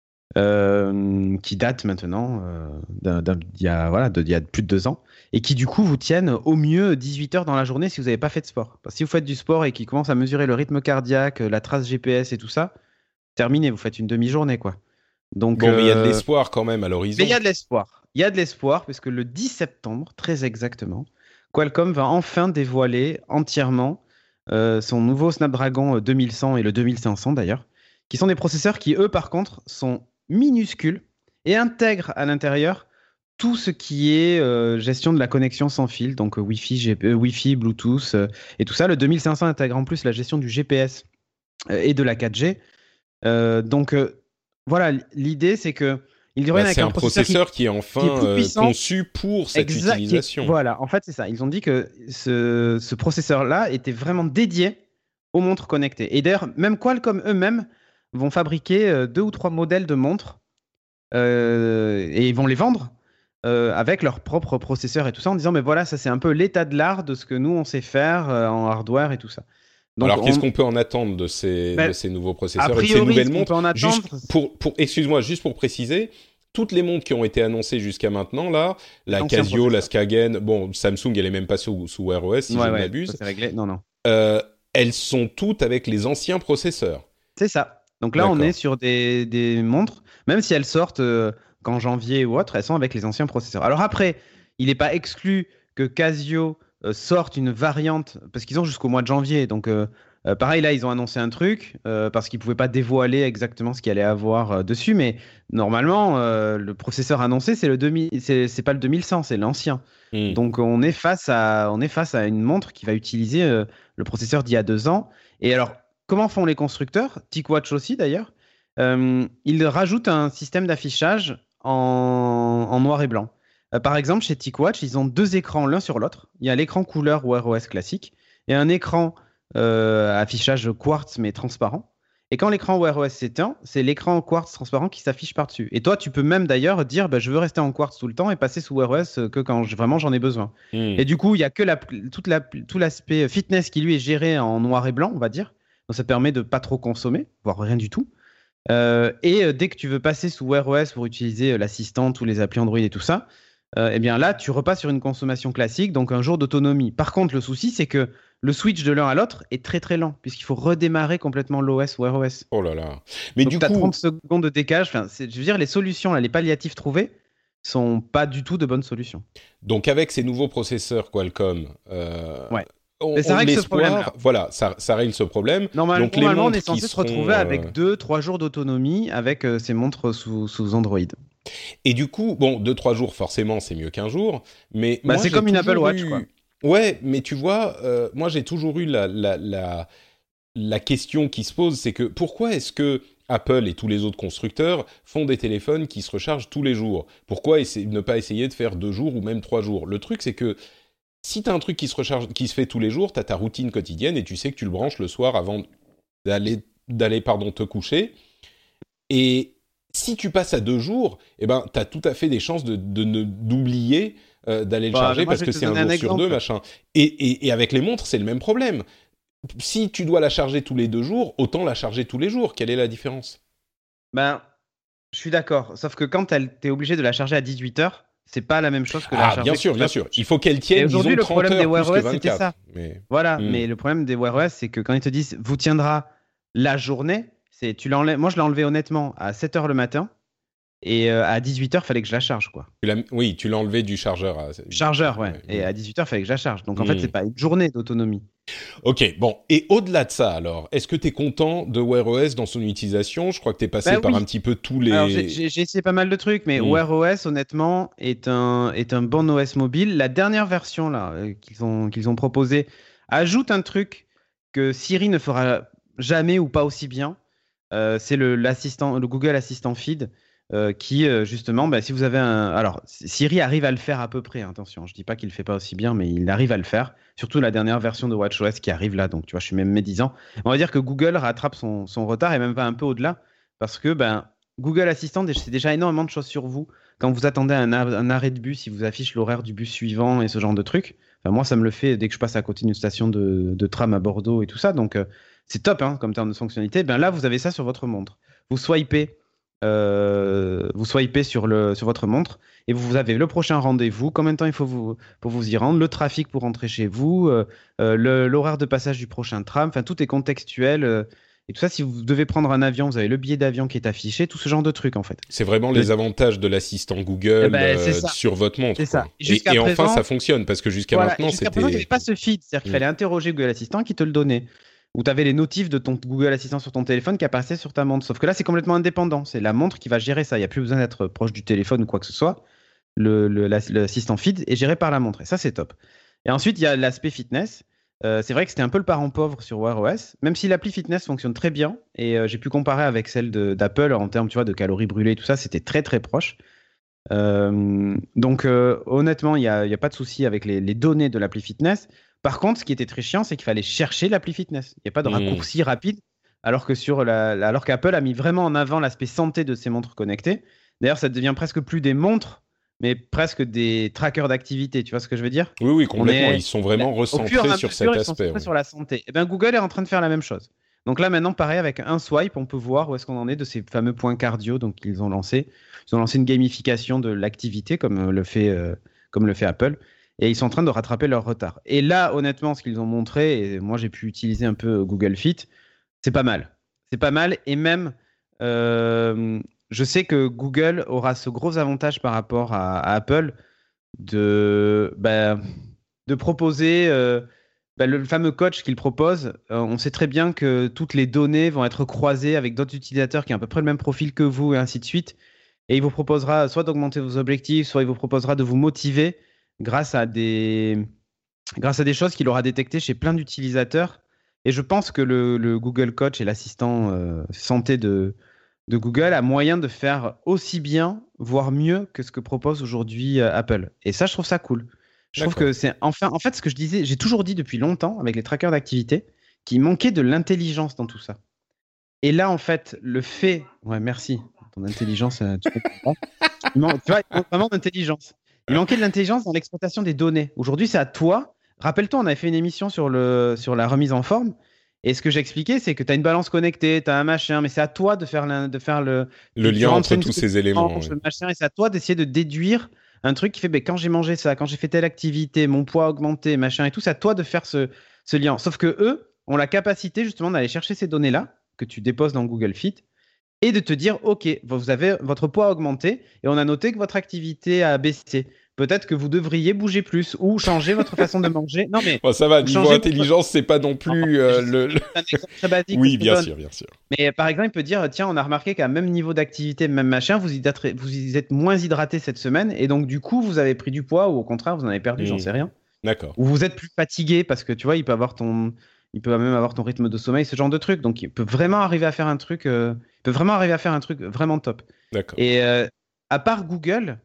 euh, qui date maintenant euh, d'un, d'un, d'il y a, voilà, de, d'il y a plus de deux ans. Et qui du coup vous tiennent au mieux dix-huit heures dans la journée si vous n'avez pas fait de sport. Parce que si vous faites du sport et qu'ils commencent à mesurer le rythme cardiaque, la trace G P S et tout ça, terminé, vous faites une demi-journée, quoi. Donc, bon, euh... mais il y a de l'espoir quand même à l'horizon. Mais il y a de l'espoir. Il y a de l'espoir parce que le dix septembre, très exactement, Qualcomm va enfin dévoiler entièrement euh, son nouveau Snapdragon deux mille cent et le deux mille cinq cents d'ailleurs, qui sont des processeurs qui, eux, par contre, sont minuscules et intègrent à l'intérieur tout ce qui est euh, gestion de la connexion sans fil, donc euh, Wi-Fi, G P, euh, Wi-Fi, Bluetooth euh, et tout ça. Le deux mille cinq cents intègre en plus la gestion du G P S euh, et de la quatre G. Euh, donc euh, voilà, l'idée c'est que il y aurait bah, un, c'est un, un processeur qui, qui est enfin qui est euh, conçu pour cette exact, utilisation. Est, voilà, en fait c'est ça. Ils ont dit que ce, ce processeur-là était vraiment dédié aux montres connectées. Et d'ailleurs, même Qualcomm eux-mêmes vont fabriquer euh, deux ou trois modèles de montres euh, et ils vont les vendre. Euh, avec leur propre processeur et tout ça, en disant mais voilà, ça c'est un peu l'état de l'art de ce que nous on sait faire euh, en hardware et tout ça. Donc, alors on... qu'est-ce qu'on peut en attendre de ces, ben, de ces nouveaux processeurs a priori, et de ces nouvelles montres peut en attendre... juste pour, pour, excuse-moi, juste pour préciser, toutes les montres qui ont été annoncées jusqu'à maintenant, là, la Casio, la Skagen, bon, Samsung elle est même pas sous, sous Wear O S si ouais, je ne ouais, m'abuse. Ça, c'est réglé. Non, non. Euh, elles sont toutes avec les anciens processeurs. C'est ça. Donc là, D'accord. on est sur des, des montres, même si elles sortent... Euh... qu'en janvier ou autre, elles sont avec les anciens processeurs. Alors après, il n'est pas exclu que Casio euh, sorte une variante, parce qu'ils ont jusqu'au mois de janvier, donc euh, euh, pareil, là, ils ont annoncé un truc, euh, parce qu'ils ne pouvaient pas dévoiler exactement ce qu'il allait avoir euh, dessus, mais normalement, euh, le processeur annoncé, c'est, le deux mille, c'est, c'est pas le deux mille cent, c'est l'ancien. Mmh. Donc on est, face à, on est face à une montre qui va utiliser euh, le processeur d'il y a deux ans. Et alors, comment font les constructeurs ? TicWatch aussi, d'ailleurs. Euh, ils rajoutent un système d'affichage En, en noir et blanc. Euh, par exemple, chez TicWatch, ils ont deux écrans l'un sur l'autre. Il y a l'écran couleur Wear O S classique et un écran euh, affichage quartz mais transparent. Et quand l'écran Wear O S s'éteint, c'est l'écran quartz transparent qui s'affiche par-dessus. Et toi, tu peux même d'ailleurs dire bah, je veux rester en quartz tout le temps et passer sous Wear O S que quand je, vraiment j'en ai besoin. Mmh. Et du coup, il n'y a que la, toute la, tout l'aspect fitness qui lui est géré en noir et blanc, on va dire. Donc ça permet de pas trop consommer, voire rien du tout. Euh, et dès que tu veux passer sous Wear O S pour utiliser l'assistant, tous les applis Android et tout ça, euh, eh bien là, tu repasses sur une consommation classique, donc un jour d'autonomie. Par contre, le souci, c'est que le switch de l'un à l'autre est très très lent, puisqu'il faut redémarrer complètement l'O S Wear O S. Oh là là. Mais donc, du t'as coup... trente secondes de décalage. Enfin, c'est, je veux dire, les solutions, là, les palliatifs trouvés, sont pas du tout de bonnes solutions. Donc avec ces nouveaux processeurs Qualcomm... Euh... Ouais. On, Mais ça on règle ce problème. Voilà, ça, ça règle ce problème. Normalement, Donc, les normalement on est montres censé qui se retrouver seront, avec deux trois jours d'autonomie avec euh, ces montres sous, sous Android. Et du coup, bon, deux trois jours, forcément, c'est mieux qu'un jour. Mais bah, moi, c'est j'ai comme une Apple eu... Watch, quoi. Ouais, mais tu vois, euh, moi, j'ai toujours eu la, la, la, la question qui se pose, c'est que pourquoi est-ce que Apple et tous les autres constructeurs font des téléphones qui se rechargent tous les jours ? Pourquoi essa- ne pas essayer de faire deux jours ou même trois jours ? Le truc, c'est que si tu as un truc qui se recharge, qui se fait tous les jours, tu as ta routine quotidienne et tu sais que tu le branches le soir avant d'aller, d'aller pardon, te coucher. Et si tu passes à deux jours, eh ben, tu as tout à fait des chances de, de ne, d'oublier euh, d'aller le bah, charger parce que c'est un jour un sur deux, machin. Et, et, et avec les montres, c'est le même problème. Si tu dois la charger tous les deux jours, autant la charger tous les jours. Quelle est la différence ? Ben, je suis d'accord. Sauf que quand tu es obligé de la charger à dix-huit heures, c'est pas la même chose que la ah, charger. Bien sûr, bien sûr. Il faut qu'elle tienne, disons, aujourd'hui, le trente problème heures des Wear O S, plus que vingt-quatre. c'était ça. Mais... Voilà, hmm. mais le problème des Wear O S, c'est que quand ils te disent vous tiendra la journée, c'est tu l'enlèves. Moi, je l'ai enlevé honnêtement à sept heures le matin et euh, à dix-huit heures, il fallait que je la charge, quoi. Tu l'as... Oui, tu l'as enlevé du chargeur. À... Chargeur, ouais. ouais. Et à dix-huit heures, il fallait que je la charge. Donc en hmm. fait, c'est pas une journée d'autonomie. Ok, bon. Et au-delà de ça, alors, est-ce que tu es content de Wear O S dans son utilisation ? Je crois que tu es passé bah, par oui. un petit peu tous les... Alors, j'ai, j'ai, j'ai essayé pas mal de trucs, mais mmh. Wear O S, honnêtement, est un, est un bon O S mobile. La dernière version là, euh, qu'ils ont, qu'ils ont proposée ajoute un truc que Siri ne fera jamais ou pas aussi bien. Euh, c'est le, l'assistant, le Google Assistant Feed. Euh, qui euh, justement, bah, si vous avez un... Alors, Siri arrive à le faire à peu près, hein, attention, je dis pas qu'il le fait pas aussi bien, mais il arrive à le faire, surtout la dernière version de WatchOS qui arrive là, donc tu vois, je suis même médisant. On va dire que Google rattrape son, son retard et même pas un peu au-delà, parce que ben, Google Assistant, c'est déjà énormément de choses sur vous. Quand vous attendez un, un arrêt de bus, il vous affiche l'horaire du bus suivant et ce genre de trucs. Enfin, moi, ça me le fait dès que je passe à côté d'une station de, de tram à Bordeaux et tout ça, donc euh, c'est top hein, comme terme de fonctionnalité. Ben, là, vous avez ça sur votre montre. Vous swipez Euh, vous swipez sur, le, sur votre montre et vous avez le prochain rendez-vous, combien de temps il faut vous, pour vous y rendre, le trafic pour rentrer chez vous, euh, euh, le, l'horaire de passage du prochain tram, enfin tout est contextuel. Euh, et tout ça, si vous devez prendre un avion, vous avez le billet d'avion qui est affiché, tout ce genre de trucs en fait. C'est vraiment le... les avantages de l'assistant Google eh ben, euh, sur votre montre. C'est ça. Et, et, et enfin, ça fonctionne parce que jusqu'à voilà, maintenant, jusqu'à c'était. Présent, il n'y avait pas ce feed, c'est-à-dire qu'il mmh. fallait interroger Google Assistant qui te le donnait. Où tu avais les notifs de ton Google Assistant sur ton téléphone qui apparaissaient sur ta montre. Sauf que là, c'est complètement indépendant. C'est la montre qui va gérer ça. Il n'y a plus besoin d'être proche du téléphone ou quoi que ce soit. Le, le, l'assistant feed est géré par la montre. Et ça, c'est top. Et ensuite, il y a l'aspect fitness. Euh, c'est vrai que c'était un peu le parent pauvre sur Wear O S, même si l'appli fitness fonctionne très bien. Et euh, j'ai pu comparer avec celle de, d'Apple en termes tu vois, de calories brûlées, tout ça. C'était très, très proche. Euh, donc, euh, honnêtement, il n'y a, a pas de souci avec les, les données de l'appli fitness. Par contre, ce qui était très chiant, c'est qu'il fallait chercher l'appli fitness. Il n'y a pas de raccourci mmh. rapide, alors que sur la, alors qu'Apple a mis vraiment en avant l'aspect santé de ses montres connectées. D'ailleurs, ça devient presque plus des montres, mais presque des trackers d'activité. Tu vois ce que je veux dire ? Oui, oui, complètement. Est... Ils sont vraiment là, recentrés sur cet ils aspect. Sont ouais. sur la santé. Et ben, Google est en train de faire la même chose. Donc là, maintenant, pareil, avec un swipe, on peut voir où est-ce qu'on en est de ces fameux points cardio donc, qu'ils ont lancés. Ils ont lancé une gamification de l'activité, comme le fait, euh, comme le fait Apple. Et ils sont en train de rattraper leur retard. Et là, honnêtement, ce qu'ils ont montré, et moi j'ai pu utiliser un peu Google Fit, c'est pas mal. C'est pas mal. Et même, euh, je sais que Google aura ce gros avantage par rapport à, à Apple de, bah, de proposer euh, bah, le fameux coach qu'il propose. Euh, on sait très bien que toutes les données vont être croisées avec d'autres utilisateurs qui ont à peu près le même profil que vous et ainsi de suite. Et il vous proposera soit d'augmenter vos objectifs, soit il vous proposera de vous motiver grâce à des, grâce à des choses qu'il aura détectées chez plein d'utilisateurs. Et je pense que le, le Google Coach et l'assistant euh, santé de, de Google a moyen de faire aussi bien, voire mieux que ce que propose aujourd'hui euh, Apple. Et ça, je trouve ça cool. Je D'accord. trouve que c'est enfin, en fait, ce que je disais, j'ai toujours dit depuis longtemps avec les trackers d'activité qu'il manquait de l'intelligence dans tout ça. Et là, en fait, le fait... Ouais, merci. Ton intelligence, euh, tu comprends pas. Il manque, tu vois, il manque vraiment d'intelligence. Il manquait de l'intelligence dans l'exploitation des données. Aujourd'hui, c'est à toi. Rappelle-toi, on avait fait une émission sur, le, sur la remise en forme. Et ce que j'expliquais, c'est que tu as une balance connectée, tu as un machin, mais c'est à toi de faire, de faire le, le lien entre tous ces éléments. Oui. Machin, et c'est à toi d'essayer de déduire un truc qui fait, ben, quand j'ai mangé ça, quand j'ai fait telle activité, mon poids a augmenté, machin et tout, c'est à toi de faire ce, ce lien. Sauf que eux ont la capacité justement d'aller chercher ces données-là que tu déposes dans Google Fit et de te dire, OK, vous avez, votre poids a augmenté et on a noté que votre activité a baissé. Peut-être que vous devriez bouger plus ou changer votre façon de manger. Non, mais bon, ça va, niveau intelligence, votre... c'est pas non plus euh, le. C'est un exemple très basique. Oui, bien sûr, bien sûr. Mais par exemple, il peut dire tiens, on a remarqué qu'à même niveau d'activité, même machin, vous, hydratrez, vous êtes moins hydraté cette semaine et donc du coup, vous avez pris du poids ou au contraire, vous en avez perdu, mmh. j'en sais rien. D'accord. Ou vous êtes plus fatigué parce que tu vois, il peut avoir ton. Il peut même avoir ton rythme de sommeil, ce genre de truc. Donc, il peut vraiment arriver à faire un truc. Euh... Il peut vraiment arriver à faire un truc vraiment top. D'accord. Et euh, à part Google.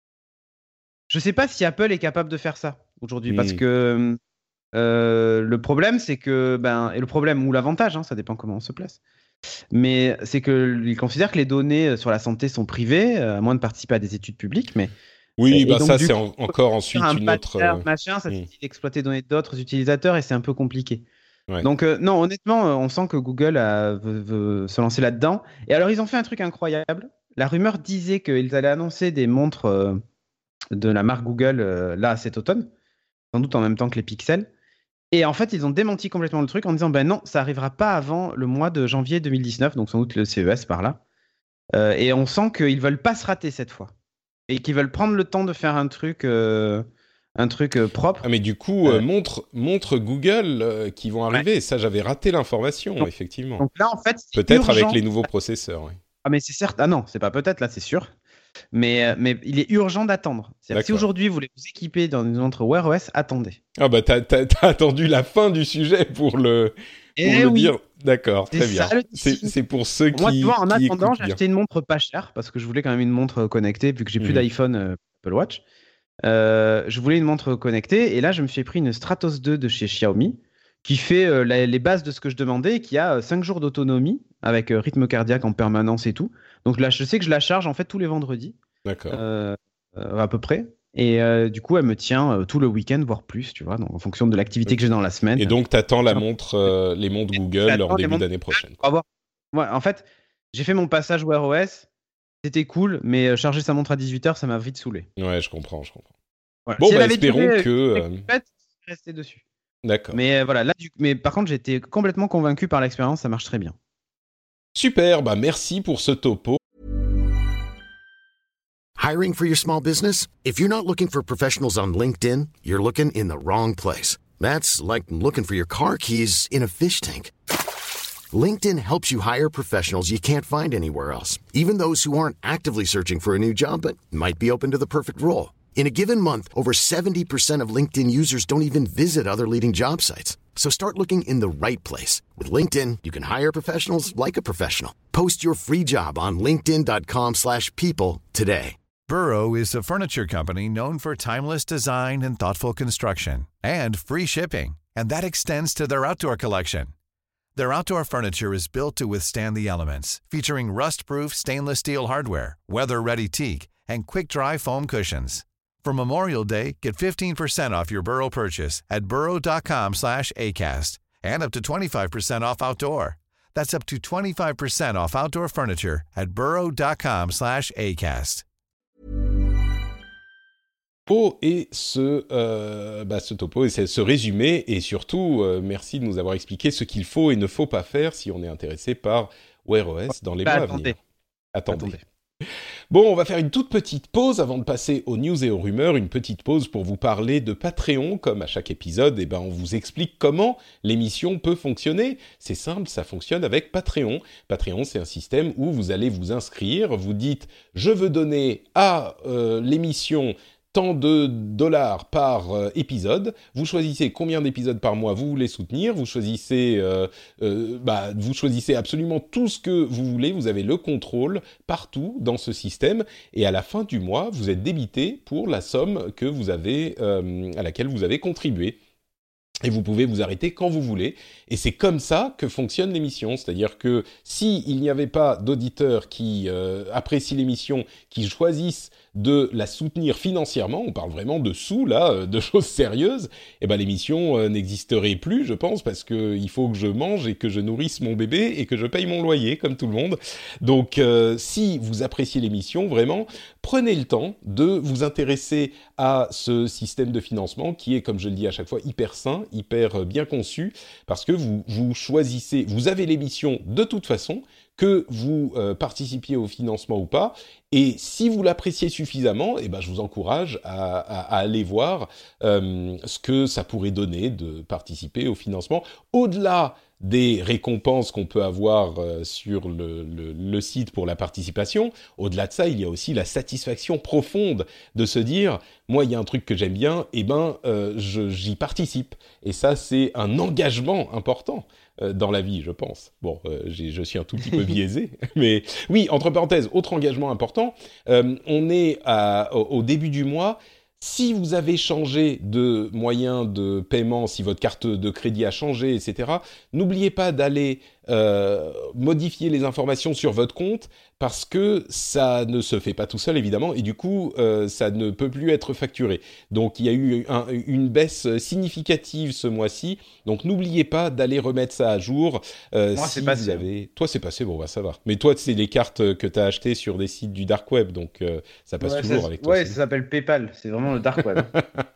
Je ne sais pas si Apple est capable de faire ça aujourd'hui, mmh. parce que euh, le problème, c'est que, ben, et le problème ou l'avantage, hein, ça dépend comment on se place, mais c'est qu'ils considèrent que les données sur la santé sont privées, à moins de participer à des études publiques, mais oui, bah ça c'est coup, encore ensuite un une autre euh... machin, ça mmh. suffit d'exploiter les données d'autres utilisateurs et c'est un peu compliqué. Ouais. Donc euh, non, honnêtement, on sent que Google a, veut, veut se lancer là-dedans. Et alors ils ont fait un truc incroyable. La rumeur disait qu'ils allaient annoncer des montres. Euh, de la marque Google euh, là cet automne, sans doute en même temps que les Pixels. Et en fait, ils ont démenti complètement le truc en disant ben non, ça arrivera pas avant le mois de janvier deux mille dix-neuf, donc sans doute le C E S par là. Euh, et on sent qu'ils veulent pas se rater cette fois et qu'ils veulent prendre le temps de faire un truc, euh, un truc euh, propre. Ah mais du coup, euh, montre, montre Google euh, qui vont arriver. Ouais. Ça, j'avais raté l'information, donc, effectivement. Donc là, en fait, peut-être urgent. avec les nouveaux processeurs. Ouais. Ah mais c'est certes. Ah non, c'est pas peut-être là, c'est sûr. Mais, mais il est urgent d'attendre. C'est-à-dire si aujourd'hui vous voulez vous équiper dans une montre Wear O S, attendez. Ah bah t'as, t'as, t'as attendu la fin du sujet pour le, pour eh le oui. dire. D'accord, c'est très bien. Ça, c'est, c'est pour ceux qui. Moi, tu vois, en qui attendant, j'ai bien. acheté une montre pas chère parce que je voulais quand même une montre connectée vu que j'ai mmh. plus d'iPhone euh, Apple Watch. Euh, je voulais une montre connectée et là, je me suis pris une Stratos deux de chez Xiaomi qui fait euh, la, les bases de ce que je demandais et qui a euh, cinq jours d'autonomie avec euh, rythme cardiaque en permanence et tout. Donc là, je sais que je la charge en fait tous les vendredis. D'accord. Euh, euh, à peu près. Et euh, du coup, elle me tient euh, tout le week-end, voire plus, tu vois, donc, en fonction de l'activité que j'ai dans la semaine. Et donc, tu attends la montre, euh, les montres Google en début d'année prochaine. Quoi. Ouais, en fait, j'ai fait mon passage Wear O S, c'était cool, mais euh, charger sa montre à dix-huit heures, ça m'a vite saoulé. Ouais, je comprends, je comprends. Voilà. Bon, si bah, espérons duré, que... Euh... je restais dessus. D'accord. Mais euh, voilà, là, du... mais par contre, j'étais complètement convaincu par l'expérience, ça marche très bien. Super, bah merci pour ce topo. Hiring for your small business? If you're not looking for professionals on LinkedIn, you're looking in the wrong place. That's like looking for your car keys in a fish tank. LinkedIn helps you hire professionals you can't find anywhere else, even those who aren't actively searching for a new job but might be open to the perfect role. In a given month, over seventy percent of LinkedIn users don't even visit other leading job sites. So start looking in the right place. With LinkedIn, you can hire professionals like a professional. Post your free job on linkedin dot com slash people today. Burrow is a furniture company known for timeless design and thoughtful construction, and free shipping, and that extends to their outdoor collection. Their outdoor furniture is built to withstand the elements, featuring rust-proof stainless steel hardware, weather-ready teak, and quick-dry foam cushions. For Memorial Day, get fifteen percent off your Burrow purchase at burrow dot com slash acast, and up to twenty-five percent off outdoor. That's up to twenty-five percent off outdoor furniture at burrow dot com slash acast. Et ce, euh, bah, ce topo et ce résumé, et surtout, euh, merci de nous avoir expliqué ce qu'il faut et ne faut pas faire si on est intéressé par Wear O S dans les bah, mois attendez. à venir. Attendez. Attendez. Bon, on va faire une toute petite pause avant de passer aux news et aux rumeurs, une petite pause pour vous parler de Patreon. Comme à chaque épisode, eh ben, on vous explique comment l'émission peut fonctionner. C'est simple, ça fonctionne avec Patreon. Patreon, c'est un système où vous allez vous inscrire, vous dites « je veux donner à euh, l'émission » tant de dollars par euh, épisode, vous choisissez combien d'épisodes par mois vous voulez soutenir, vous choisissez, euh, euh, bah, vous choisissez absolument tout ce que vous voulez, vous avez le contrôle partout dans ce système, et à la fin du mois, vous êtes débité pour la somme que vous avez, euh, à laquelle vous avez contribué. Et vous pouvez vous arrêter quand vous voulez. Et c'est comme ça que fonctionne l'émission. C'est-à-dire que s'il n'y avait pas d'auditeurs qui euh, apprécient l'émission, qui choisissent de la soutenir financièrement, on parle vraiment de sous, là, de choses sérieuses, eh ben l'émission euh, n'existerait plus, je pense, parce qu'il faut que je mange et que je nourrisse mon bébé et que je paye mon loyer, comme tout le monde. Donc, euh, si vous appréciez l'émission, vraiment, prenez le temps de vous intéresser à ce système de financement qui est, comme je le dis à chaque fois, hyper sain, hyper bien conçu, parce que vous, vous choisissez, vous avez l'émission de toute façon, que vous euh, participiez au financement ou pas, et si vous l'appréciez suffisamment, eh ben, je vous encourage à, à, à aller voir euh, ce que ça pourrait donner de participer au financement, au-delà des récompenses qu'on peut avoir euh, sur le, le, le site pour la participation. Au-delà de ça, il y a aussi la satisfaction profonde de se dire, moi, il y a un truc que j'aime bien, eh ben, euh, je, j'y participe. Et ça, c'est un engagement important euh, dans la vie, je pense. Bon, euh, j'ai, je suis un tout petit peu biaisé, mais oui, entre parenthèses, autre engagement important, euh, on est à, au, au début du mois. Si vous avez changé de moyen de paiement, si votre carte de crédit a changé, et cetera, n'oubliez pas d'aller euh, modifier les informations sur votre compte parce que ça ne se fait pas tout seul, évidemment, et du coup, euh, ça ne peut plus être facturé. Donc, il y a eu un, une baisse significative ce mois-ci, donc n'oubliez pas d'aller remettre ça à jour. Euh, Moi, si c'est passé. Vous avez... Toi, c'est passé, bon, bah, ça va. Mais toi, c'est les cartes que tu as achetées sur des sites du dark web, donc euh, ça passe Ouais, toujours ça, avec toi. ouais, ça s'appelle PayPal. C'est vraiment le dark web.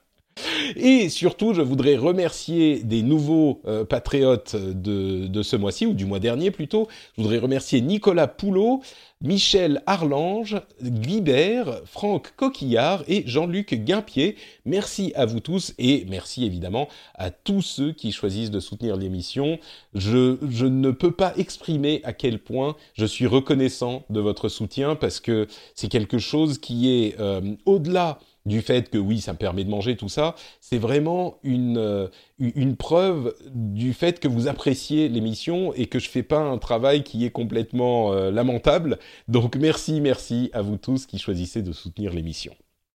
Et surtout, je voudrais remercier des nouveaux euh, patriotes de, de ce mois-ci, ou du mois dernier plutôt. Je voudrais remercier Nicolas Poulot, Michel Arlange, Guibert, Franck Coquillard et Jean-Luc Guimpier. Merci à vous tous et merci évidemment à tous ceux qui choisissent de soutenir l'émission. Je, je ne peux pas exprimer à quel point je suis reconnaissant de votre soutien parce que c'est quelque chose qui est euh, au-delà du fait que oui, ça me permet de manger, tout ça, c'est vraiment une, euh, une preuve du fait que vous appréciez l'émission et que je fais pas un travail qui est complètement euh, lamentable. Donc merci, merci à vous tous qui choisissez de soutenir l'émission.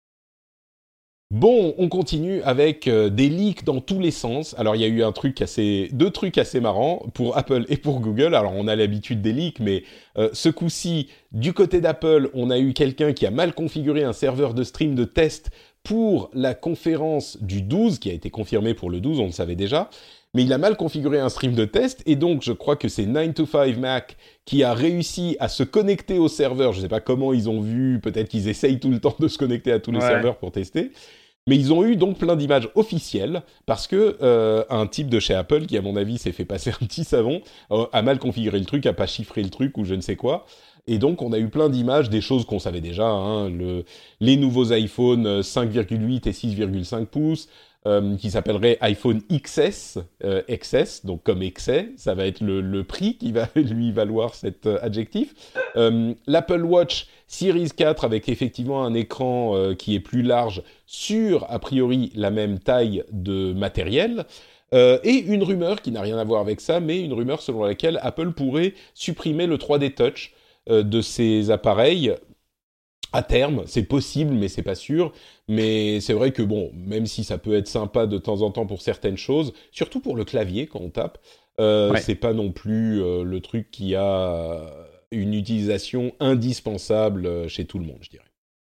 Bon, on continue avec euh, des leaks dans tous les sens. Alors, il y a eu un truc assez, deux trucs assez marrants pour Apple et pour Google. Alors, on a l'habitude des leaks, mais euh, ce coup-ci, du côté d'Apple, on a eu quelqu'un qui a mal configuré un serveur de stream de test pour la conférence du douze, qui a été confirmée pour le douze, on le savait déjà. Mais il a mal configuré un stream de test, et donc je crois que c'est nine to five Mac qui a réussi à se connecter au serveur. Je ne sais pas comment ils ont vu, peut-être qu'ils essayent tout le temps de se connecter à tous les ouais. serveurs pour tester. Mais ils ont eu donc plein d'images officielles parce que euh, un type de chez Apple qui, à mon avis, s'est fait passer un petit savon, euh, a mal configuré le truc, a pas chiffré le truc ou je ne sais quoi. Et donc, on a eu plein d'images, des choses qu'on savait déjà, hein, le, les nouveaux iPhone cinq virgule huit et six virgule cinq pouces, euh, qui s'appelleraient iPhone X S, euh, X S, donc comme excès, ça va être le, le prix qui va lui valoir cet euh, adjectif. Euh, L'Apple Watch Series quatre avec effectivement un écran euh, qui est plus large sur, a priori, la même taille de matériel. Euh, et une rumeur qui n'a rien à voir avec ça, mais une rumeur selon laquelle Apple pourrait supprimer le trois D Touch euh, de ses appareils à terme. C'est possible, mais c'est pas sûr. Mais c'est vrai que bon, même si ça peut être sympa de temps en temps pour certaines choses, surtout pour le clavier quand on tape, euh, ouais. c'est pas non plus euh, le truc qui a une utilisation indispensable chez tout le monde, je dirais.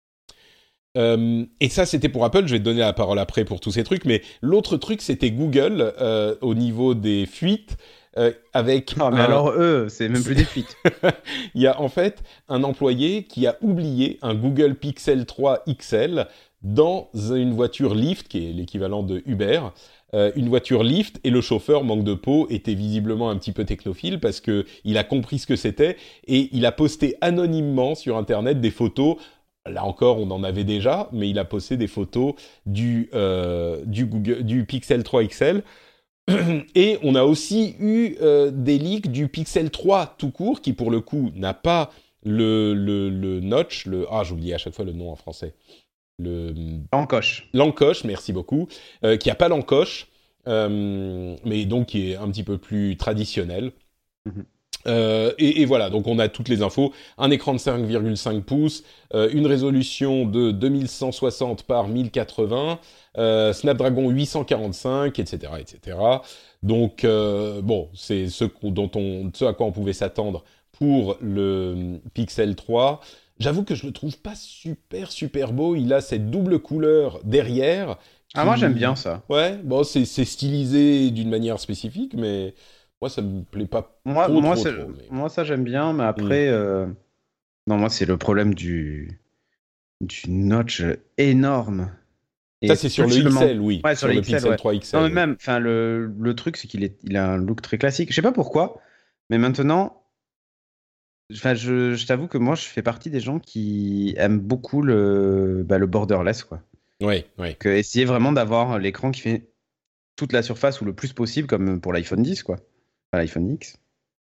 Euh, et ça, c'était pour Apple. Je vais te donner la parole après pour tous ces trucs. Mais l'autre truc, c'était Google euh, au niveau des fuites. Euh, avec ah, mais un... alors eux, c'est même plus des fuites. Il y a en fait un employé qui a oublié un Google Pixel trois X L dans une voiture Lyft, qui est l'équivalent de Uber. Euh, une voiture Lyft, et le chauffeur, manque de peau, était visiblement un petit peu technophile parce que il a compris ce que c'était et il a posté anonymement sur Internet des photos. Là encore, on en avait déjà, mais il a posté des photos du euh, du Google, du Pixel trois X L. Et on a aussi eu euh, des leaks du Pixel trois tout court, qui pour le coup n'a pas le, le, le notch, le ah j'oublie à chaque fois le nom en français, le l'encoche. L'encoche, merci beaucoup, euh, qui a pas l'encoche, euh, mais donc qui est un petit peu plus traditionnel. Mm-hmm. Euh, et, et voilà, donc on a toutes les infos. Un écran de cinq virgule cinq pouces, euh, une résolution de deux mille cent soixante par mille quatre-vingts, euh, Snapdragon huit cent quarante-cinq, et cetera, et cetera. Donc euh, bon, c'est ce dont on, ce à quoi on pouvait s'attendre pour le Pixel trois. J'avoue que je le trouve pas super super beau. Il a cette double couleur derrière. Qui... Ah moi j'aime bien ça. Ouais, bon c'est, c'est stylisé d'une manière spécifique, mais moi ça me plaît pas moi, trop moi, trop, c'est... trop mais... moi ça j'aime bien, mais après, mmh. euh... non moi c'est le problème du du notch énorme. Et ça c'est sur le X L, oui, ouais, sur, sur le X L, Pixel ouais. trois X L. Non mais oui. même, enfin le le truc c'est qu'il est, il a un look très classique. Je sais pas pourquoi, mais maintenant. Enfin, je, je t'avoue que moi, je fais partie des gens qui aiment beaucoup le, bah, le borderless, quoi. Ouais, ouais. Que essayer vraiment d'avoir l'écran qui fait toute la surface ou le plus possible, comme pour l'iPhone dix, quoi. Enfin, l'iPhone X.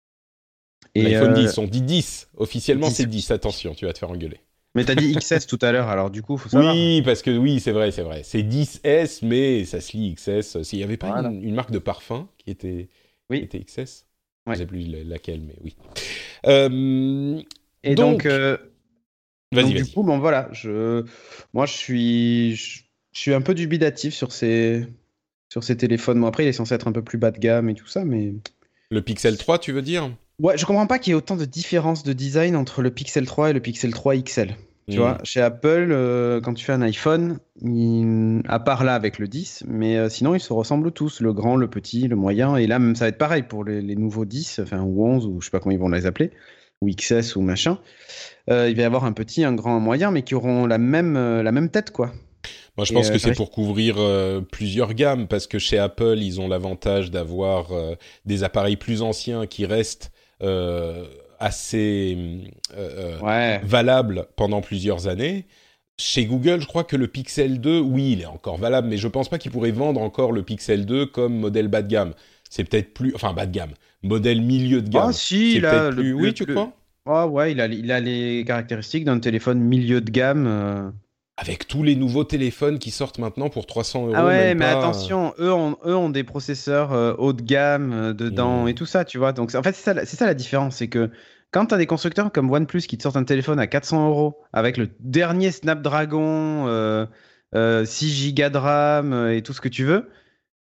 Et L'iPhone euh... dix, on dit dix. Officiellement, dix. C'est dix. Attention, tu vas te faire engueuler. Mais t'as dit X S tout à l'heure, alors du coup, faut savoir. Oui, parce que oui, c'est vrai, c'est vrai. C'est dix S, mais ça se lit X S. Il n'y avait pas voilà. une, une marque de parfum qui était, oui. qui était X S. Ouais. Je ne sais plus laquelle, mais oui. Euh, et donc, donc, euh, vas-y, donc vas-y. du coup, bon voilà, je, moi je suis, je, je suis un peu dubitatif sur ces, sur ces téléphones. Bon, après, il est censé être un peu plus bas de gamme et tout ça, mais. Le Pixel trois, tu veux dire ? Ouais, je comprends pas qu'il y ait autant de différences de design entre le Pixel trois et le Pixel trois X L. Tu mmh. vois, chez Apple, euh, quand tu fais un iPhone, il... à part là avec le dix, mais euh, sinon ils se ressemblent tous, le grand, le petit, le moyen, et là même ça va être pareil pour les, les nouveaux dix, enfin ou onze, ou je sais pas comment ils vont les appeler, ou X S ou machin. Euh, il va y avoir un petit, un grand, un moyen, mais qui auront la même, euh, la même tête, quoi. Moi, je et pense euh, que c'est pour couvrir euh, plusieurs gammes, parce que chez Apple, ils ont l'avantage d'avoir euh, des appareils plus anciens qui restent euh, assez euh, ouais. valables pendant plusieurs années. Chez Google, je crois que le Pixel deux, oui, il est encore valable, mais je pense pas qu'ils pourraient vendre encore le Pixel deux comme modèle bas de gamme. C'est peut-être plus... Enfin, bas de gamme. Modèle milieu de gamme. Ah si, c'est il a... plus... Le, oui, le, tu le... crois ? Ah ouais, il a, il a les caractéristiques d'un téléphone milieu de gamme... Euh... Avec tous les nouveaux téléphones qui sortent maintenant pour trois cents euros. Ah ouais, même mais pas... attention, eux ont, eux ont des processeurs euh, haut de gamme euh, dedans mmh. et tout ça, tu vois. Donc en fait, c'est ça, c'est ça la différence, c'est que quand tu as des constructeurs comme OnePlus qui te sortent un téléphone à quatre cents euros avec le dernier Snapdragon, euh, euh, six gigas de RAM euh, et tout ce que tu veux,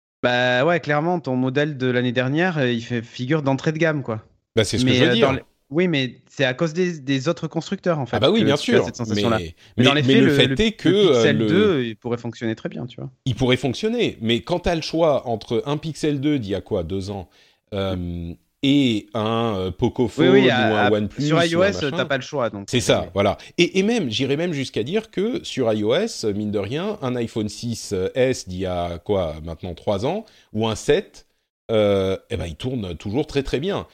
bah ouais, clairement, ton modèle de l'année dernière, il fait figure d'entrée de gamme, quoi. Bah c'est ce mais, que je veux euh, dire. Dans les... Oui, mais c'est à cause des, des autres constructeurs, en fait. Ah bah oui, que bien tu sûr. as cette sensation-là. Mais, mais, mais dans les mais faits, le, le, fait le, est que le Pixel le... deux, il pourrait fonctionner très bien, tu vois. Il pourrait fonctionner, mais quand tu as le choix entre un Pixel deux d'il y a quoi, deux ans, euh, et un euh, Pocophone oui, oui, ou à, un à, OnePlus sur iOS, tu n'as pas le choix. Donc c'est ça, oui. voilà. Et, et même, j'irais même jusqu'à dire que sur iOS, mine de rien, un iPhone six S d'il y a quoi, maintenant trois ans, ou un sept, euh, eh ben, il tourne toujours très très bien.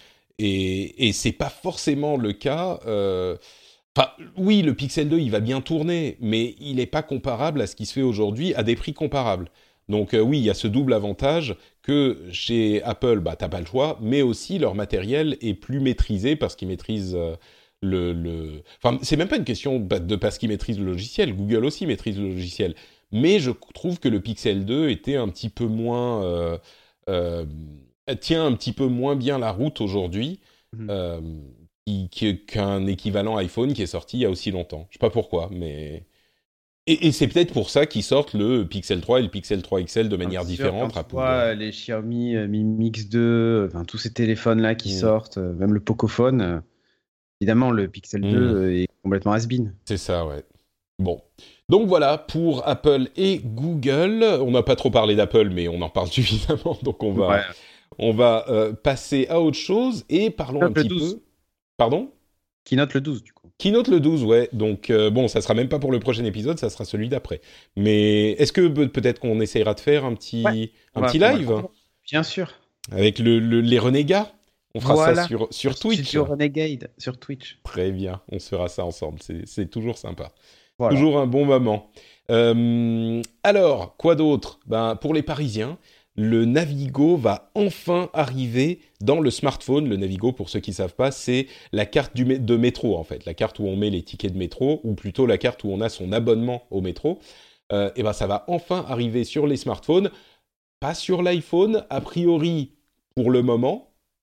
Et, et c'est pas forcément le cas. Euh, enfin, oui, le Pixel deux, il va bien tourner, mais il n'est pas comparable à ce qui se fait aujourd'hui à des prix comparables. Donc euh, oui, il y a ce double avantage que chez Apple, bah, t'as pas le choix, mais aussi leur matériel est plus maîtrisé parce qu'ils maîtrisent euh, le, le... Enfin, c'est même pas une question de parce qu'ils maîtrisent le logiciel. Google aussi maîtrise le logiciel. Mais je trouve que le Pixel deux était un petit peu moins... Euh, euh, tient un petit peu moins bien la route aujourd'hui mmh. euh, qui, qui, qu'un équivalent iPhone qui est sorti il y a aussi longtemps. Je sais pas pourquoi, mais... Et, et c'est peut-être pour ça qu'ils sortent le Pixel trois et le Pixel trois X L de manière ah, différente. Quand tu vois les Xiaomi euh, Mi Mix deux, enfin, tous ces téléphones-là qui mmh. sortent, euh, même le Pocophone, euh, évidemment, le Pixel mmh. deux euh, est complètement has-been. C'est ça, ouais. Bon. Donc voilà, pour Apple et Google. On n'a pas trop parlé d'Apple, mais on en parle suffisamment, donc on va... Ouais. On va euh, passer à autre chose et parlons Keynote un petit douze. Peu... Pardon ? Keynote le douze, du coup. Keynote le douze, ouais. Donc, euh, bon, ça sera même pas pour le prochain épisode, ça sera celui d'après. Mais est-ce que peut-être qu'on essayera de faire un petit, ouais. un ouais, petit live ? Bien sûr. Avec le, le, les renégats ? On fera voilà. ça sur, sur Twitch. Sur Renegade, sur Twitch. Très bien, on se fera ça ensemble. C'est, c'est toujours sympa. Voilà. Toujours un bon moment. Euh, alors, quoi d'autre ? Ben, pour les Parisiens... Le Navigo va enfin arriver dans le smartphone. Le Navigo, pour ceux qui ne savent pas, c'est la carte du mé- de métro, en fait. La carte où on met les tickets de métro, ou plutôt la carte où on a son abonnement au métro. Euh, et ben, ça va enfin arriver sur les smartphones. Pas sur l'iPhone, a priori, pour le moment.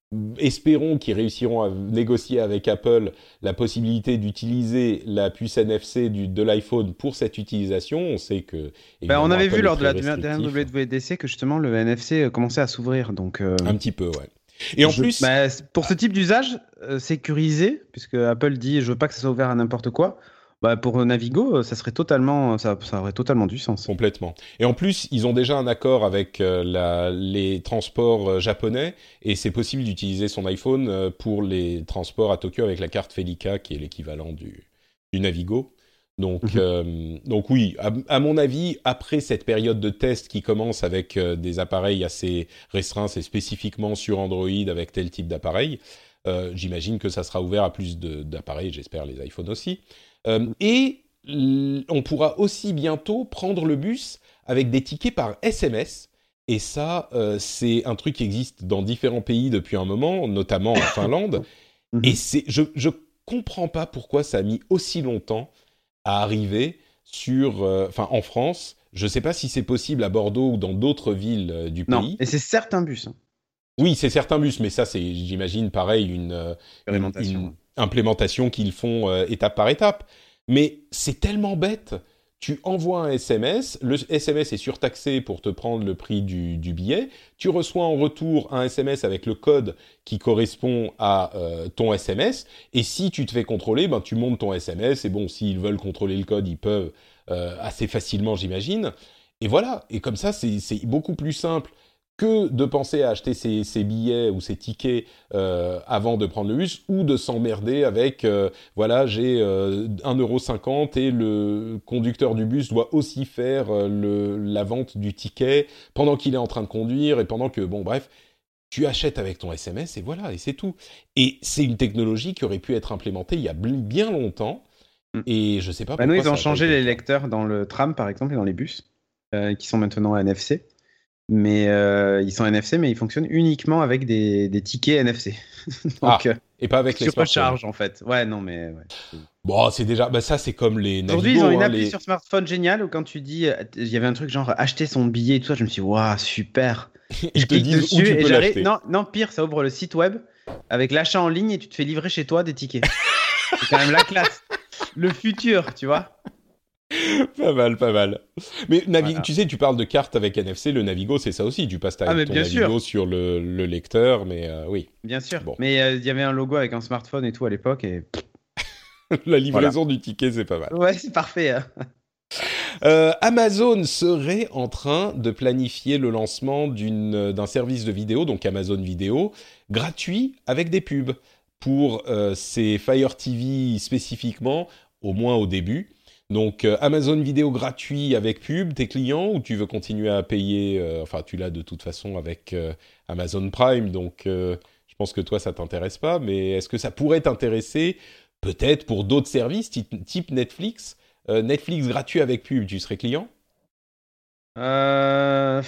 espérons qu'ils réussiront à négocier avec Apple la possibilité d'utiliser la puce N F C du, de l'iPhone pour cette utilisation. On sait que... Ben, on avait Apple vu lors de la dernière W W D C que justement le N F C commençait à s'ouvrir. Donc, euh... Un petit peu, ouais. Et en je, plus... bah, pour ce type d'usage, euh, sécurisé, puisque Apple dit « je veux pas que ça soit ouvert à n'importe quoi », bah, pour Navigo, ça, serait totalement, ça, ça aurait totalement du sens. Complètement. Et en plus, ils ont déjà un accord avec euh, la, les transports euh, japonais, et c'est possible d'utiliser son iPhone euh, pour les transports à Tokyo avec la carte Felica, qui est l'équivalent du, du Navigo. Donc, mm-hmm. euh, donc oui, à, à mon avis, après cette période de test qui commence avec euh, des appareils assez restreints, c'est spécifiquement sur Android avec tel type d'appareil, euh, j'imagine que ça sera ouvert à plus de, d'appareils, j'espère les iPhones aussi. Euh, et l- on pourra aussi bientôt prendre le bus avec des tickets par S M S. Et ça, euh, c'est un truc qui existe dans différents pays depuis un moment, notamment en Finlande. Mm-hmm. Et c'est, je je comprends pas pourquoi ça a mis aussi longtemps à arriver sur, enfin euh, en France. Je sais pas si c'est possible à Bordeaux ou dans d'autres villes euh, du non. pays. Et c'est certains bus. Hein. Oui, c'est certains bus, mais ça, c'est, j'imagine, pareil, une, une, une implémentation qu'ils font euh, étape par étape. Mais c'est tellement bête. Tu envoies un S M S, le S M S est surtaxé pour te prendre le prix du, du billet. Tu reçois en retour un S M S avec le code qui correspond à euh, ton S M S. Et si tu te fais contrôler, ben, tu montes ton S M S. Et bon, s'ils veulent contrôler le code, ils peuvent euh, assez facilement, j'imagine. Et voilà. Et comme ça, c'est, c'est beaucoup plus simple que de penser à acheter ses, ses billets ou ses tickets euh, avant de prendre le bus, ou de s'emmerder avec, euh, voilà, j'ai euh, un euro cinquante et le conducteur du bus doit aussi faire euh, le, la vente du ticket pendant qu'il est en train de conduire, et pendant que, bon, bref, tu achètes avec ton S M S, et voilà, et c'est tout. Et c'est une technologie qui aurait pu être implémentée il y a bien longtemps, et je sais pas bah pourquoi... Nous, ils ont changé les lecteurs dans le tram, par exemple, et dans les bus, euh, qui sont maintenant N F C. Mais euh, ils sont N F C, mais ils fonctionnent uniquement avec des, des tickets N F C. Donc, ah, et pas avec les smartphones. Sur recharge, en fait. Ouais, non, mais... Ouais. Bon, c'est déjà... Bah, ça, c'est comme les Navigo. Aujourd'hui, ils ont une hein, appli les... sur smartphone géniale où quand tu dis... Il y avait un truc genre acheter son billet et tout ça, je me suis dit, waouh, super. Ils te disent où tu peux l'acheter. Non, non, pire, ça ouvre le site web avec l'achat en ligne et tu te fais livrer chez toi des tickets. C'est quand même la classe. Le futur, tu vois. Pas mal, pas mal. Mais Navi- voilà. Tu sais, tu parles de carte avec N F C, le Navigo, c'est ça aussi. Tu passes ta, ah, ton Navigo sûr. sur le, le lecteur, mais euh, oui. Bien sûr. Bon. Mais il euh, y avait un logo avec un smartphone et tout à l'époque. Et... La livraison voilà. du ticket, c'est pas mal. Ouais, c'est parfait. Hein. euh, Amazon serait en train de planifier le lancement d'une, d'un service de vidéo, donc Amazon Vidéo, gratuit avec des pubs pour euh, ses Fire T V spécifiquement, au moins au début. Donc euh, Amazon Vidéo gratuit avec pub, tes clients, ou tu veux continuer à payer, euh, enfin tu l'as de toute façon avec euh, Amazon Prime, donc euh, je pense que toi ça t'intéresse pas, mais est-ce que ça pourrait t'intéresser peut-être pour d'autres services type, type Netflix, euh, Netflix gratuit avec pub, tu serais client ? euh...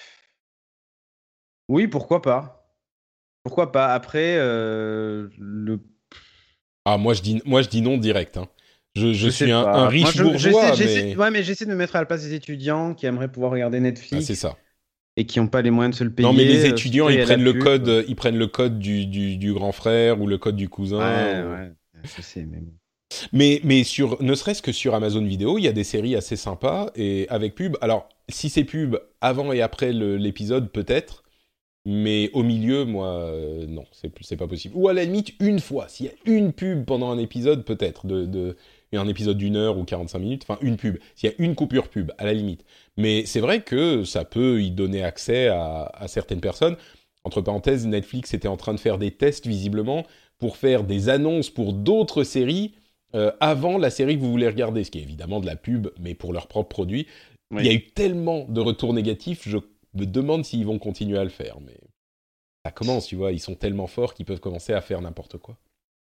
Oui, pourquoi pas. Pourquoi pas. Après, euh, le... Ah moi je dis, moi je dis non direct, hein. Je, je, je suis un, un riche Moi, je, bourgeois, j'essaie, mais... J'essaie, ouais, mais j'essaie de me mettre à la place des étudiants qui aimeraient pouvoir regarder Netflix. Ah, c'est ça. Et qui n'ont pas les moyens de se le payer. Non, mais les étudiants, ils prennent, le pub, code, euh, ils prennent le code du, du, du grand frère ou le code du cousin. Ouais, ou... ouais, je sais, mais... Mais, mais sur, ne serait-ce que sur Amazon Vidéo, il y a des séries assez sympas et avec pub. Alors, si c'est pub avant et après le, l'épisode, peut-être. Mais au milieu, moi, euh, non, c'est, c'est pas possible. Ou à la limite, une fois. S'il y a une pub pendant un épisode, peut-être, de... de un épisode d'une heure ou quarante-cinq minutes, enfin une pub, s'il y a une coupure pub, à la limite. Mais c'est vrai que ça peut y donner accès à, à certaines personnes. Entre parenthèses, Netflix était en train de faire des tests, visiblement, pour faire des annonces pour d'autres séries euh, avant la série que vous voulez regarder, ce qui est évidemment de la pub, mais pour leurs propres produits. Oui. Il y a eu tellement de retours négatifs, je me demande s'ils vont continuer à le faire. Mais ça commence, tu vois, ils sont tellement forts qu'ils peuvent commencer à faire n'importe quoi.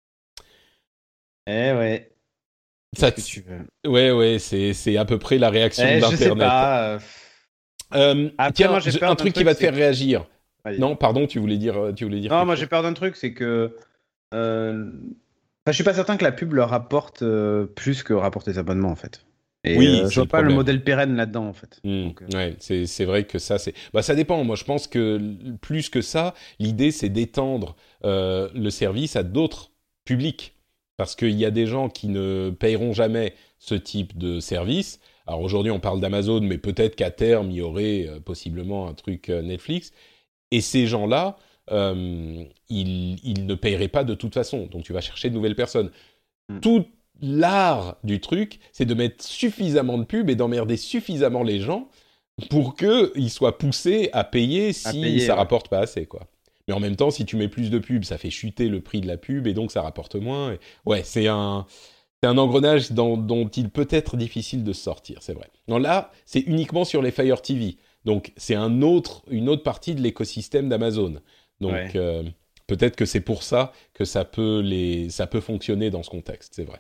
Eh ouais. Ça t... tu veux. Ouais, ouais, c'est, c'est à peu près la réaction eh, d'Internet. Je sais pas. Euh, Après, tiens, moi, j'ai peur un truc, truc qui va te faire réagir. Allez. Non, pardon, tu voulais dire, tu voulais dire. Non, moi chose. J'ai peur d'un truc, c'est que. Euh... Enfin, je suis pas certain que la pub leur rapporte euh, plus que rapporte les abonnements, en fait. Et Oui, euh, je c'est vois le pas le problème. modèle pérenne là-dedans, en fait. Mmh, Donc, euh, ouais, c'est c'est vrai que ça c'est bah ça dépend. Moi je pense que l- plus que ça, l'idée c'est d'étendre euh, le service à d'autres publics parce qu'il y a des gens qui ne payeront jamais ce type de service. Alors aujourd'hui on parle d'Amazon, mais peut-être qu'à terme il y aurait euh, possiblement un truc euh, Netflix. Et ces gens-là, euh, ils ils ne paieraient pas de toute façon. Donc tu vas chercher de nouvelles personnes. hmm, Tout l'art du truc, c'est de mettre suffisamment de pubs et d'emmerder suffisamment les gens pour qu'ils soient poussés à payer à si payer, ça ouais. rapporte pas assez, quoi. Mais en même temps, si tu mets plus de pubs, ça fait chuter le prix de la pub et donc ça rapporte moins. Et... Ouais, c'est un, c'est un engrenage dans- dont il peut être difficile de se sortir, c'est vrai. Non, là, c'est uniquement sur les Fire T V. Donc, c'est un autre, une autre partie de l'écosystème d'Amazon. Donc, Ouais. euh, peut-être que c'est pour ça que ça peut, les, ça peut fonctionner dans ce contexte, c'est vrai.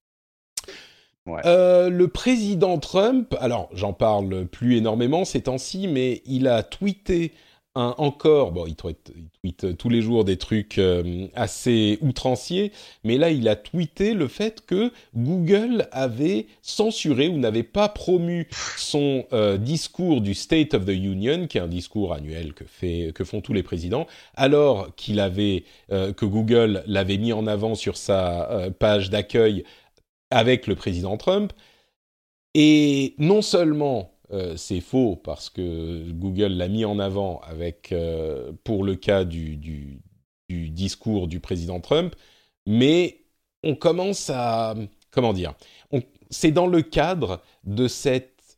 Ouais. Euh, le président Trump, alors j'en parle plus énormément ces temps-ci, mais il a tweeté un encore, bon il tweet, il tweet tous les jours des trucs euh, assez outranciers, mais là il a tweeté le fait que Google avait censuré ou n'avait pas promu son euh, discours du State of the Union, qui est un discours annuel que, fait, que font tous les présidents, alors qu'il avait, euh, que Google l'avait mis en avant sur sa euh, page d'accueil avec le président Trump. Et non seulement euh, c'est faux parce que Google l'a mis en avant avec, euh, pour le cas du, du, du discours du président Trump, mais on commence à... Comment dire on, c'est dans le cadre de cette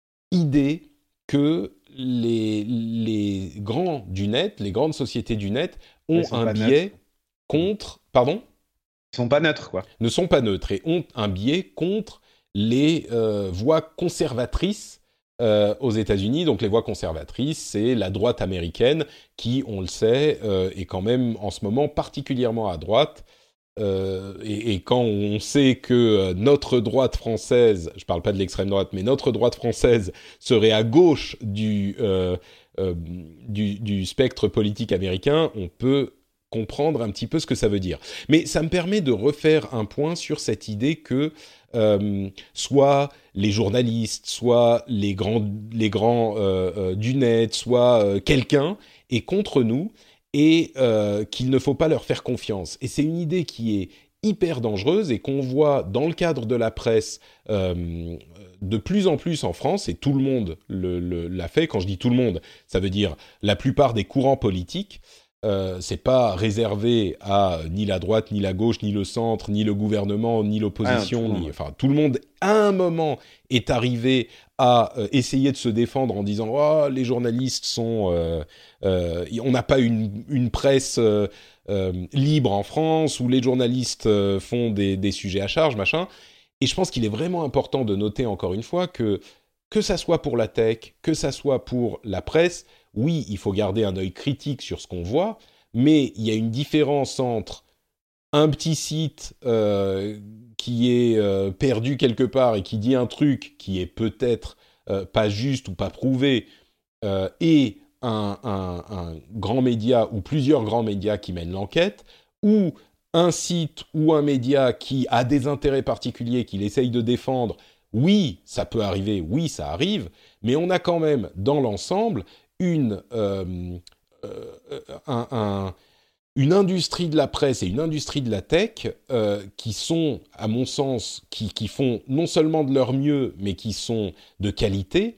idée que les, les grands du net, les grandes sociétés du net, ont Ils sont un pas neutres. biais contre... Pardon Ils sont pas neutres, quoi. ne sont pas neutres et ont un biais contre les euh, voix conservatrices euh, aux États-Unis. Donc les voix conservatrices, c'est la droite américaine qui, on le sait, euh, est quand même en ce moment particulièrement à droite. Euh, et, et quand on sait que euh, notre droite française, je ne parle pas de l'extrême droite, mais notre droite française serait à gauche du, euh, euh, du, du spectre politique américain, on peut comprendre un petit peu ce que ça veut dire. Mais ça me permet de refaire un point sur cette idée que euh, soit les journalistes, soit les grands, les grands euh, euh, du net, soit euh, quelqu'un est contre nous et euh, qu'il ne faut pas leur faire confiance. Et c'est une idée qui est hyper dangereuse et qu'on voit dans le cadre de la presse euh, de plus en plus en France, et tout le monde le, le, l'a fait. Quand je dis tout le monde, ça veut dire la plupart des courants politiques. Euh, c'est pas réservé à euh, ni la droite, ni la gauche, ni le centre, ni le gouvernement, ni l'opposition, Ah, non, tout le ni monde. enfin tout le monde à un moment est arrivé à euh, essayer de se défendre en disant oh les journalistes sont euh, euh, on n'a pas une, une presse euh, euh, libre en France où les journalistes euh, font des, des sujets à charge machin. Et je pense qu'il est vraiment important de noter encore une fois que que ça soit pour la tech, que ça soit pour la presse, oui, il faut garder un œil critique sur ce qu'on voit, mais il y a une différence entre un petit site euh, qui est euh, perdu quelque part et qui dit un truc qui est peut-être euh, pas juste ou pas prouvé, euh, et un, un, un grand média ou plusieurs grands médias qui mènent l'enquête, ou un site ou un média qui a des intérêts particuliers qu'il essaye de défendre. Oui, ça peut arriver, oui, ça arrive, mais on a quand même, dans l'ensemble, une, euh, euh, un, un, une industrie de la presse et une industrie de la tech euh, qui sont, à mon sens, qui, qui font non seulement de leur mieux, mais qui sont de qualité.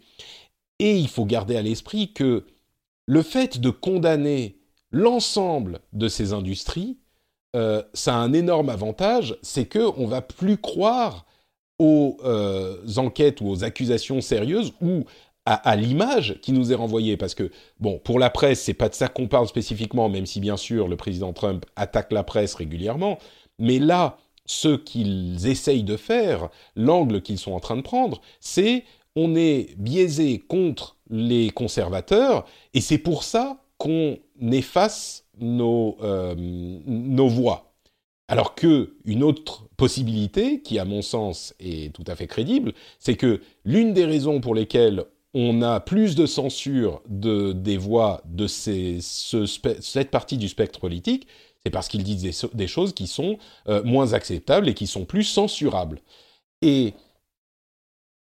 Et il faut garder à l'esprit que le fait de condamner l'ensemble de ces industries, euh, ça a un énorme avantage, c'est qu'on ne va plus croire aux euh, enquêtes ou aux accusations sérieuses ou à, à l'image qui nous est renvoyée. Parce que, bon, pour la presse, c'est pas de ça qu'on parle spécifiquement, même si, bien sûr, le président Trump attaque la presse régulièrement. Mais là, ce qu'ils essayent de faire, l'angle qu'ils sont en train de prendre, c'est on est biaisé contre les conservateurs, et c'est pour ça qu'on efface nos, euh, nos voix. Alors que une autre possibilité, qui à mon sens est tout à fait crédible, c'est que l'une des raisons pour lesquelles on a plus de censure de, des voix de ces, ce, cette partie du spectre politique, c'est parce qu'ils disent des, des choses qui sont euh, moins acceptables et qui sont plus censurables. Et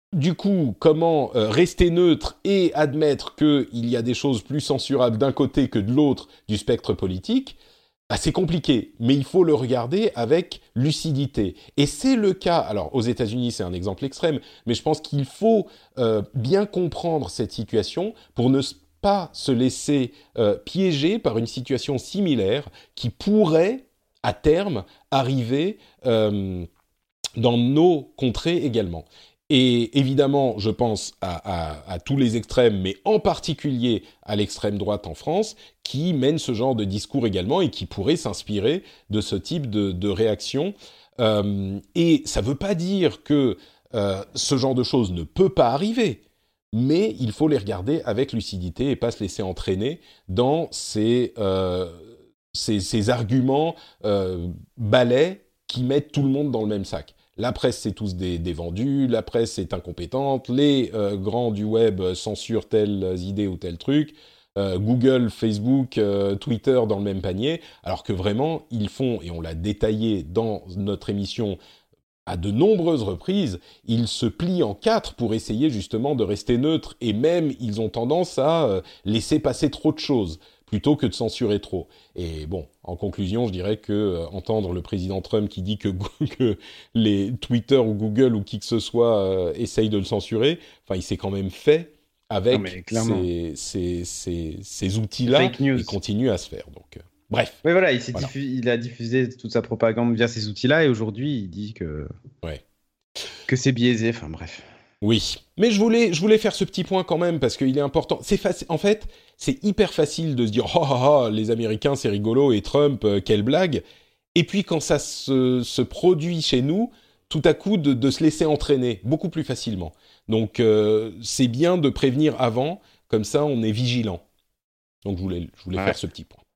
du coup, comment euh, rester neutre et admettre qu'il y a des choses plus censurables d'un côté que de l'autre du spectre politique? Bah, c'est compliqué, mais il faut le regarder avec lucidité. Et c'est le cas, alors aux États-Unis c'est un exemple extrême, mais je pense qu'il faut euh, bien comprendre cette situation pour ne pas se laisser euh, piéger par une situation similaire qui pourrait, à terme, arriver euh, dans nos contrées également. Et évidemment, je pense à, à, à tous les extrêmes, mais en particulier à l'extrême droite en France, qui mène ce genre de discours également et qui pourrait s'inspirer de ce type de, de réaction. Euh, et ça ne veut pas dire que euh, ce genre de choses ne peut pas arriver, mais il faut les regarder avec lucidité et pas se laisser entraîner dans ces, euh, ces, ces arguments euh, balais qui mettent tout le monde dans le même sac. La presse, c'est tous des, des vendus, la presse est incompétente, les euh, grands du web censurent telles idées ou tel truc, euh, Google, Facebook, euh, Twitter dans le même panier, alors que vraiment, ils font, et on l'a détaillé dans notre émission à de nombreuses reprises, ils se plient en quatre pour essayer justement de rester neutres, et même, ils ont tendance à euh, laisser passer trop de choses, plutôt que de censurer trop. Et bon, en conclusion, je dirais que euh, entendre le président Trump qui dit que, que les Twitter ou Google ou qui que ce soit euh, essayent de le censurer, enfin, il s'est quand même fait avec ces, ces, ces, ces outils-là et continue à se faire. Donc, euh, bref. Oui, voilà, il, s'est voilà. Diffu- il a diffusé toute sa propagande via ces outils-là et aujourd'hui, il dit que, ouais. que c'est biaisé. Enfin, bref. Oui, mais je voulais, je voulais faire ce petit point quand même parce qu'il est important. C'est faci- en fait, c'est hyper facile de se dire oh, oh, oh les Américains c'est rigolo et Trump euh, quelle blague. Et puis quand ça se, se produit chez nous, tout à coup de, de se laisser entraîner beaucoup plus facilement. Donc euh, c'est bien de prévenir avant, comme ça on est vigilant. Donc je voulais, je voulais ouais. faire ce petit point.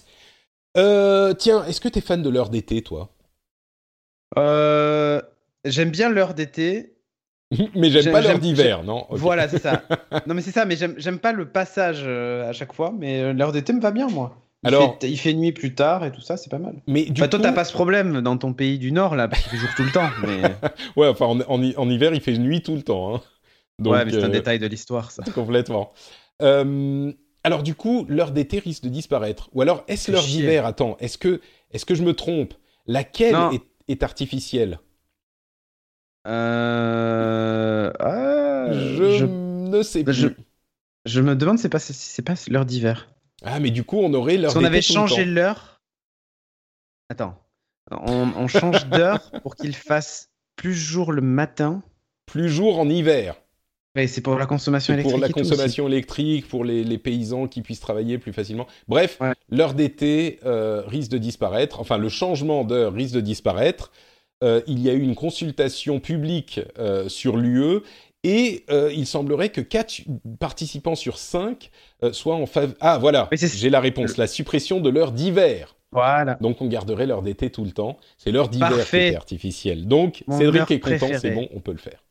Euh, tiens, est-ce que t'es fan de l'heure d'été, toi ? euh, J'aime bien l'heure d'été. Mais j'aime, j'aime pas l'heure d'hiver, j'aime, non okay. Voilà, c'est ça. Non, mais c'est ça, mais j'aime, j'aime pas le passage euh, à chaque fois, mais l'heure d'été me va bien, moi. Il, Alors, fait, il fait nuit plus tard et tout ça, c'est pas mal. Mais du enfin, coup... toi, t'as pas ce problème dans ton pays du Nord, là, parce qu'il fait jour tout le temps. Mais... ouais, enfin, en, en, en hiver, il fait nuit tout le temps. Hein. Donc, ouais, mais c'est euh, un détail de l'histoire, ça. Complètement. Euh, alors, du coup, l'heure d'été risque de disparaître. Ou alors, est-ce c'est l'heure chier. d'hiver ? Attends, est-ce que, est-ce que je me trompe ? Laquelle est, est artificielle ? Euh... Ah, je, je ne sais plus. Je, je me demande si c'est pas, si c'est pas l'heure d'hiver. Ah, mais du coup, on aurait l'heure d'été. Si on avait tout changé le temps. l'heure. Attends. On, on change d'heure pour qu'il fasse plus jour le matin. Plus jour en hiver. Oui, c'est pour la consommation c'est électrique. Pour la consommation aussi. électrique, pour les, les paysans qui puissent travailler plus facilement. Bref, ouais. l'heure d'été euh, risque de disparaître. Enfin, le changement d'heure risque de disparaître. Euh, il y a eu une consultation publique euh, sur l'U E et euh, il semblerait que quatre participants sur cinq euh, soient en faveur... Ah, voilà, j'ai la réponse. La suppression de l'heure d'hiver. Voilà. Donc, on garderait l'heure d'été tout le temps. C'est l'heure d'hiver Parfait. qui était artificielle. Donc, Mon Cédric est préférée. content, c'est bon, on peut le faire.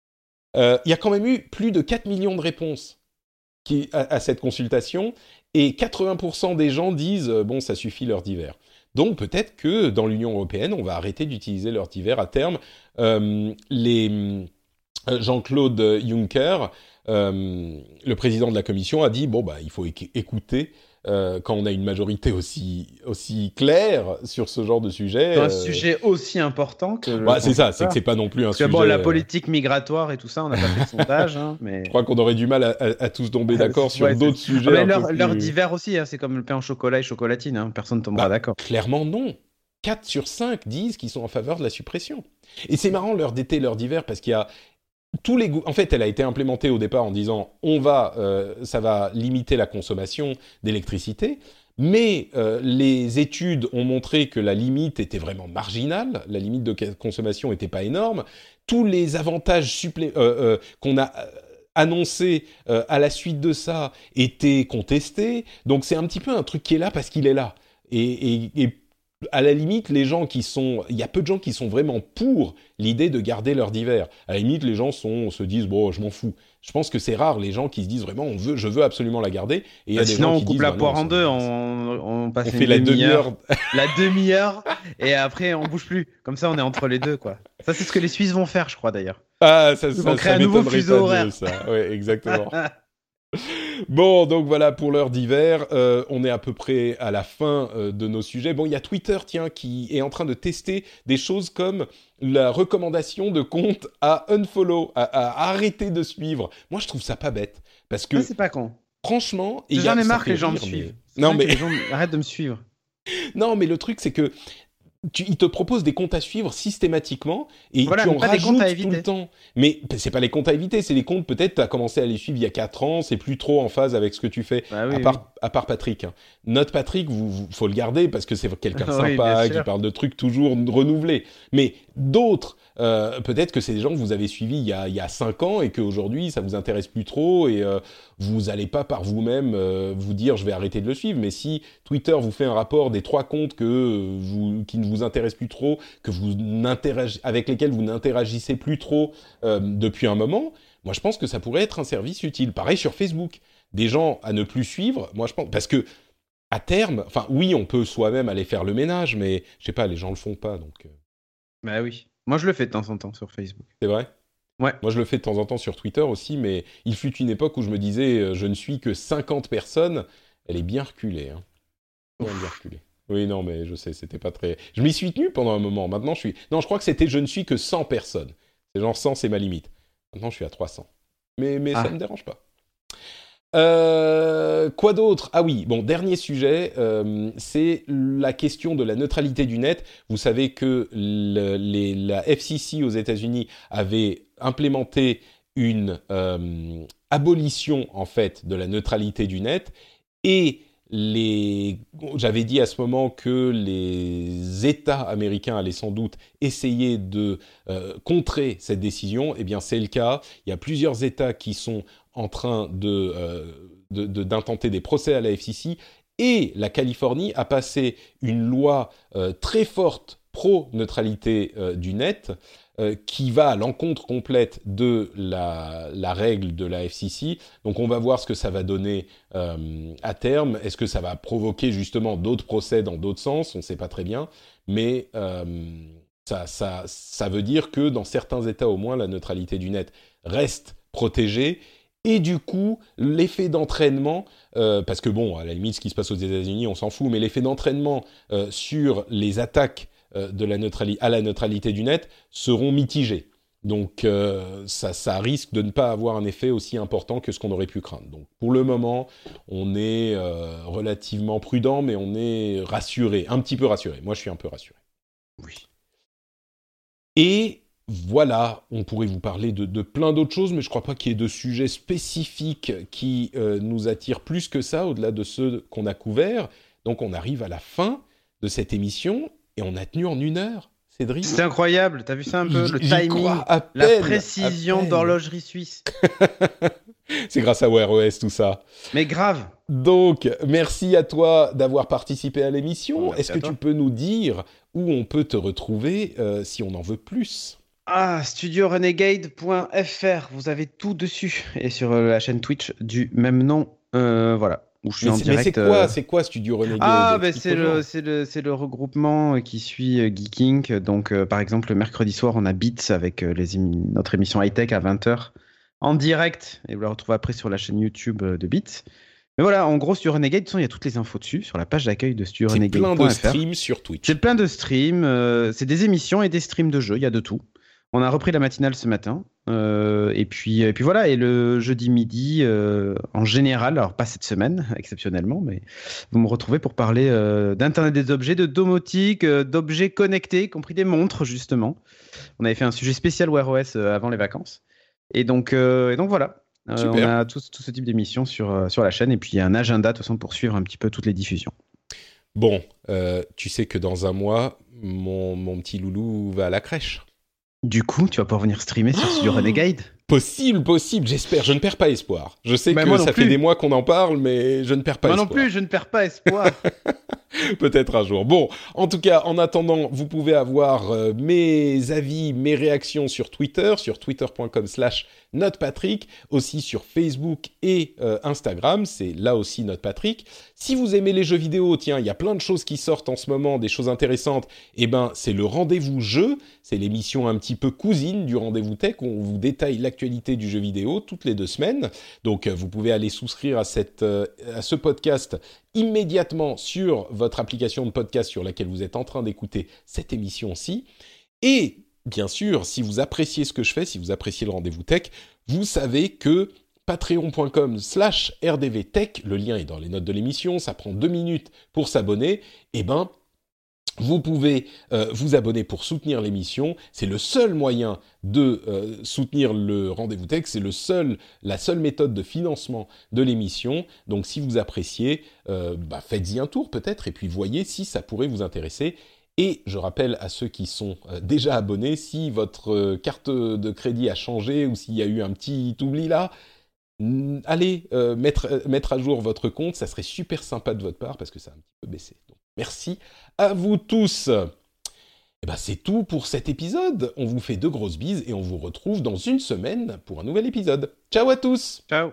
Euh, il y a quand même eu plus de quatre millions de réponses qui, à, à cette consultation et quatre-vingts pour cent des gens disent euh, « bon, ça suffit l'heure d'hiver ». Donc peut-être que dans l'Union européenne, on va arrêter d'utiliser l'heure d'hiver à terme. Euh, les, euh, Jean-Claude Juncker, euh, le président de la Commission, a dit bon bah il faut éc- écouter euh, quand on a une majorité aussi aussi claire sur ce genre de sujet. Un euh... sujet aussi important que. Ouais, c'est ça, c'est que c'est pas non plus un Parce sujet. Que bon, la politique migratoire et tout ça, on n'a pas fait de sondage, hein, mais. Je crois qu'on aurait du mal à, à, à tous tomber d'accord sur ouais, d'autres c'est... sujets. Ah, mais un l'heure, peu plus... l'heure d'hiver aussi, hein, c'est comme le pain au chocolat et chocolatine, hein, personne ne tombera bah, d'accord. Clairement non. quatre sur cinq disent qu'ils sont en faveur de la suppression. Et c'est marrant l'heure d'été, l'heure d'hiver, parce qu'il y a tous les goûts. En fait, elle a été implémentée au départ en disant on va, euh, ça va limiter la consommation d'électricité. Mais euh, les études ont montré que la limite était vraiment marginale, la limite de consommation n'était pas énorme. Tous les avantages supplé- euh, euh, qu'on a annoncés euh, à la suite de ça étaient contestés. Donc c'est un petit peu un truc qui est là parce qu'il est là. Et, et, et à la limite, les gens qui sont... Il y a peu de gens qui sont vraiment pour l'idée de garder l'heure d'hiver. À la limite, les gens sont, se disent « bon, je m'en fous ». Je pense que c'est rare les gens qui se disent vraiment on veut, je veux absolument la garder. Et il y a bah des sinon, gens on qui coupe disent, la bah poire non, en deux, on, on passe on fait la demi-heure. la demi-heure, et après on bouge plus. Comme ça, on est entre les deux, quoi. Ça, c'est ce que les Suisses vont faire, je crois d'ailleurs. Ah, ça, ça, Ils vont ça, créer ça un nouveau m'étonnerait fuseau pas horaire. de ça. Ouais, exactement. Bon, donc voilà pour l'heure d'hiver. Euh, on est à peu près à la fin euh, de nos sujets. Bon, il y a Twitter, tiens, qui est en train de tester des choses comme la recommandation de compte à unfollow, à, à arrêter de suivre. Moi, je trouve ça pas bête. Parce que, Ah, c'est pas con. franchement... et J'en y a, ai ça marre que fait les gens me rire, mais- suivent. C'est Non, bien mais... que les gens arrêtent de me suivre. non, mais le truc, c'est que tu, il te propose des comptes à suivre systématiquement et Voilà, tu mais en pas des comptes rajoutes à tout éviter. le temps. Mais c'est pas les comptes à éviter, c'est les comptes, peut-être tu as commencé à les suivre il y a quatre ans, c'est plus trop en phase avec ce que tu fais, Bah oui, à, part, oui. à part Patrick. Hein. Notre Patrick, vous, vous, faut le garder parce que c'est quelqu'un de Oui, sympa, bien qui sûr. parle de trucs toujours renouvelés. Mais d'autres, euh, peut-être que c'est des gens que vous avez suivis il y a, il y a cinq ans et qu'aujourd'hui ça vous intéresse plus trop et euh, vous n'allez pas par vous-même euh, vous dire je vais arrêter de le suivre. Mais si Twitter vous fait un rapport des trois comptes que, euh, vous, qui ne vous intéressent plus trop, que vous avec lesquels vous n'interagissez plus trop euh, depuis un moment, moi je pense que ça pourrait être un service utile. Pareil sur Facebook, des gens à ne plus suivre, moi je pense, parce que à terme, enfin oui, on peut soi-même aller faire le ménage, mais je sais pas, les gens le font pas, donc euh, Bah oui. Moi, je le fais de temps en temps sur Facebook. c'est vrai. Ouais. Moi je le fais de temps en temps sur Twitter aussi, mais il fut une époque où je me disais, euh, je ne suis que cinquante personnes, elle est bien reculée, hein. Bien, bien reculée. Oui, non, mais je sais, c'était pas très... Je m'y suis tenu pendant un moment. Maintenant, je suis... Non, je crois que c'était je ne suis que cent personnes. C'est genre cent, c'est ma limite. Maintenant, je suis à trois cents. Mais, mais Ah. ça me dérange pas. Euh, quoi d'autre ? Ah oui, bon, dernier sujet, euh, c'est la question de la neutralité du net. Vous savez que le, les, la F C C aux États-Unis avait implémenté une euh, abolition, en fait, de la neutralité du net. Et... Les... J'avais dit à ce moment que les États américains allaient sans doute essayer de euh, contrer cette décision. Eh bien, c'est le cas. Il y a plusieurs États qui sont en train de, euh, de, de, d'intenter des procès à la F C C. Et la Californie a passé une loi euh, très forte pro-neutralité euh, du net, euh, qui va à l'encontre complète de la, la règle de la F C C. Donc on va voir ce que ça va donner euh, à terme. Est-ce que ça va provoquer justement d'autres procès dans d'autres sens ? On ne sait pas très bien. Mais euh, ça, ça, ça veut dire que dans certains États au moins, la neutralité du net reste protégée. Et du coup, l'effet d'entraînement, euh, parce que bon, à la limite, ce qui se passe aux États-Unis, on s'en fout, mais l'effet d'entraînement euh, sur les attaques euh, de la neutrali- à la neutralité du net seront mitigés. Donc, euh, ça, ça risque de ne pas avoir un effet aussi important que ce qu'on aurait pu craindre. Donc, pour le moment, on est euh, relativement prudent, mais on est rassuré, un petit peu rassuré. Moi, je suis un peu rassuré. Oui. Et voilà, on pourrait vous parler de, de plein d'autres choses, mais je ne crois pas qu'il y ait de sujets spécifiques qui euh, nous attirent plus que ça, au-delà de ceux qu'on a couverts. Donc on arrive à la fin de cette émission, et on a tenu en une heure, Cédric. C'est incroyable, t'as vu ça un peu ? Le J'y timing, crois à la peine, précision à peine. d'horlogerie suisse. C'est grâce à Wear O S tout ça. Mais grave. Donc, merci à toi d'avoir participé à l'émission. Merci Est-ce à que toi. tu peux nous dire où on peut te retrouver euh, si on en veut plus ? Ah, studio renegade point f r, vous avez tout dessus. Et sur euh, la chaîne Twitch du même nom, euh, voilà, où je suis mais, en c'est, direct. mais c'est quoi, euh, c'est quoi Studio Renegade ? Ah, ben c'est, Explique-moi. le, c'est, le, c'est le regroupement euh, qui suit euh, Geeking. Donc, euh, par exemple, le mercredi soir, on a Beats avec euh, les émi- notre émission high-tech à vingt heures en direct. Et vous la retrouvez après sur la chaîne YouTube euh, de Beats. Mais voilà, en gros, Studio Renegade, de toute façon, il y a toutes les infos dessus, sur la page d'accueil de studio C'est renegade plein point de f r. streams sur Twitch. C'est plein de streams, euh, c'est des émissions et des streams de jeux, il y a de tout. On a repris la matinale ce matin, euh, et, puis, et puis voilà, et le jeudi midi, euh, en général, alors pas cette semaine, exceptionnellement, mais vous me retrouvez pour parler euh, d'Internet des objets, de domotique, euh, d'objets connectés, y compris des montres, justement. On avait fait un sujet spécial Wear O S euh, avant les vacances. Et donc, euh, et donc voilà, euh, on Super. a tout, tout ce type d'émissions sur, euh, sur la chaîne, et puis il y a un agenda, de toute façon, pour suivre un petit peu toutes les diffusions. Bon, euh, tu sais que dans un mois, mon, mon petit loulou va à la crèche. Du coup, tu vas pouvoir venir streamer sur Studio Renegade. Possible, possible, j'espère. Je ne perds pas espoir. Je sais bah, que ça plus. fait des mois qu'on en parle, mais je ne perds pas moi espoir. Moi non plus, je ne perds pas espoir. Peut-être un jour. Bon, en tout cas, en attendant, vous pouvez avoir euh, mes avis, mes réactions sur Twitter, sur twitter.com slash notepatrick, aussi sur Facebook et euh, Instagram, c'est là aussi NotePatrick. Si vous aimez les jeux vidéo, tiens, il y a plein de choses qui sortent en ce moment, des choses intéressantes, eh ben, c'est le Rendez-vous Jeu, c'est l'émission un petit peu cousine du Rendez-vous Tech, où on vous détaille l'actualité du jeu vidéo toutes les deux semaines. Donc, euh, vous pouvez aller souscrire à, cette, euh, à ce podcast immédiatement sur votre application de podcast sur laquelle vous êtes en train d'écouter cette émission-ci. Et bien sûr, si vous appréciez ce que je fais, si vous appréciez le Rendez-vous Tech, vous savez que patreon.com slash rdvtech, le lien est dans les notes de l'émission, ça prend deux minutes pour s'abonner, et ben vous pouvez euh, vous abonner pour soutenir l'émission. C'est le seul moyen de euh, soutenir le Rendez-vous Tech. C'est le seul, la seule méthode de financement de l'émission. Donc, si vous appréciez, euh, bah, faites-y un tour peut-être et puis voyez si ça pourrait vous intéresser. Et je rappelle à ceux qui sont euh, déjà abonnés, si votre euh, carte de crédit a changé ou s'il y a eu un petit oubli là, n- allez euh, mettre, euh, mettre à jour votre compte. Ça serait super sympa de votre part parce que ça a un petit peu baissé. Donc, merci à vous tous. Et ben c'est tout pour cet épisode. On vous fait de grosses bises et on vous retrouve dans une semaine pour un nouvel épisode. Ciao à tous. Ciao.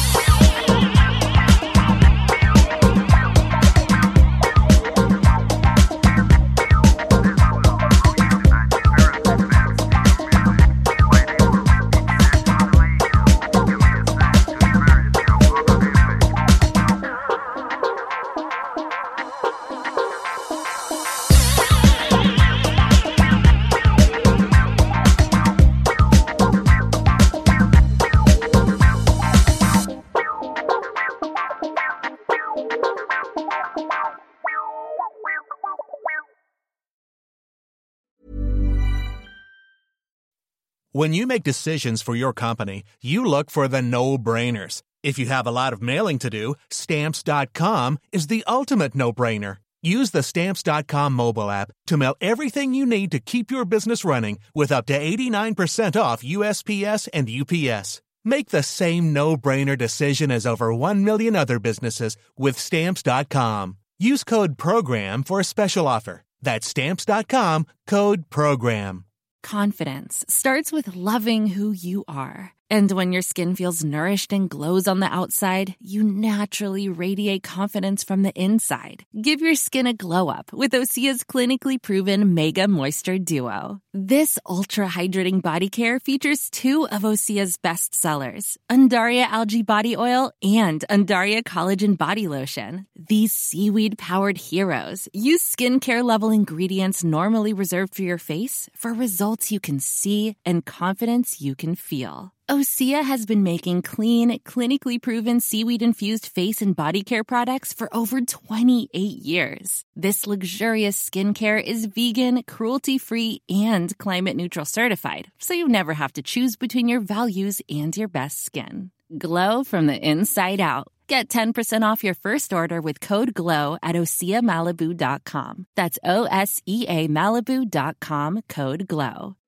When you make decisions for your company, you look for the no-brainers. If you have a lot of mailing to do, Stamps dot com is the ultimate no-brainer. Use the Stamps dot com mobile app to mail everything you need to keep your business running with up to eighty-nine percent off U S P S and U P S. Make the same no-brainer decision as over one million other businesses with Stamps dot com. Use code PROGRAM for a special offer. That's Stamps dot com, code PROGRAM. Confidence starts with loving who you are. And when your skin feels nourished and glows on the outside, you naturally radiate confidence from the inside. Give your skin a glow up with Osea's clinically proven Mega Moisture Duo. This ultra-hydrating body care features two of Osea's best sellers, Undaria Algae Body Oil and Undaria Collagen Body Lotion. These seaweed-powered heroes use skincare-level ingredients normally reserved for your face for results you can see and confidence you can feel. Osea has been making clean, clinically proven seaweed-infused face and body care products for over twenty-eight years. This luxurious skincare is vegan, cruelty-free, and climate-neutral certified, so you never have to choose between your values and your best skin. Glow from the inside out. Get ten percent off your first order with code GLOW at osea malibu dot com. That's O S E A Malibu dot com, code GLOW.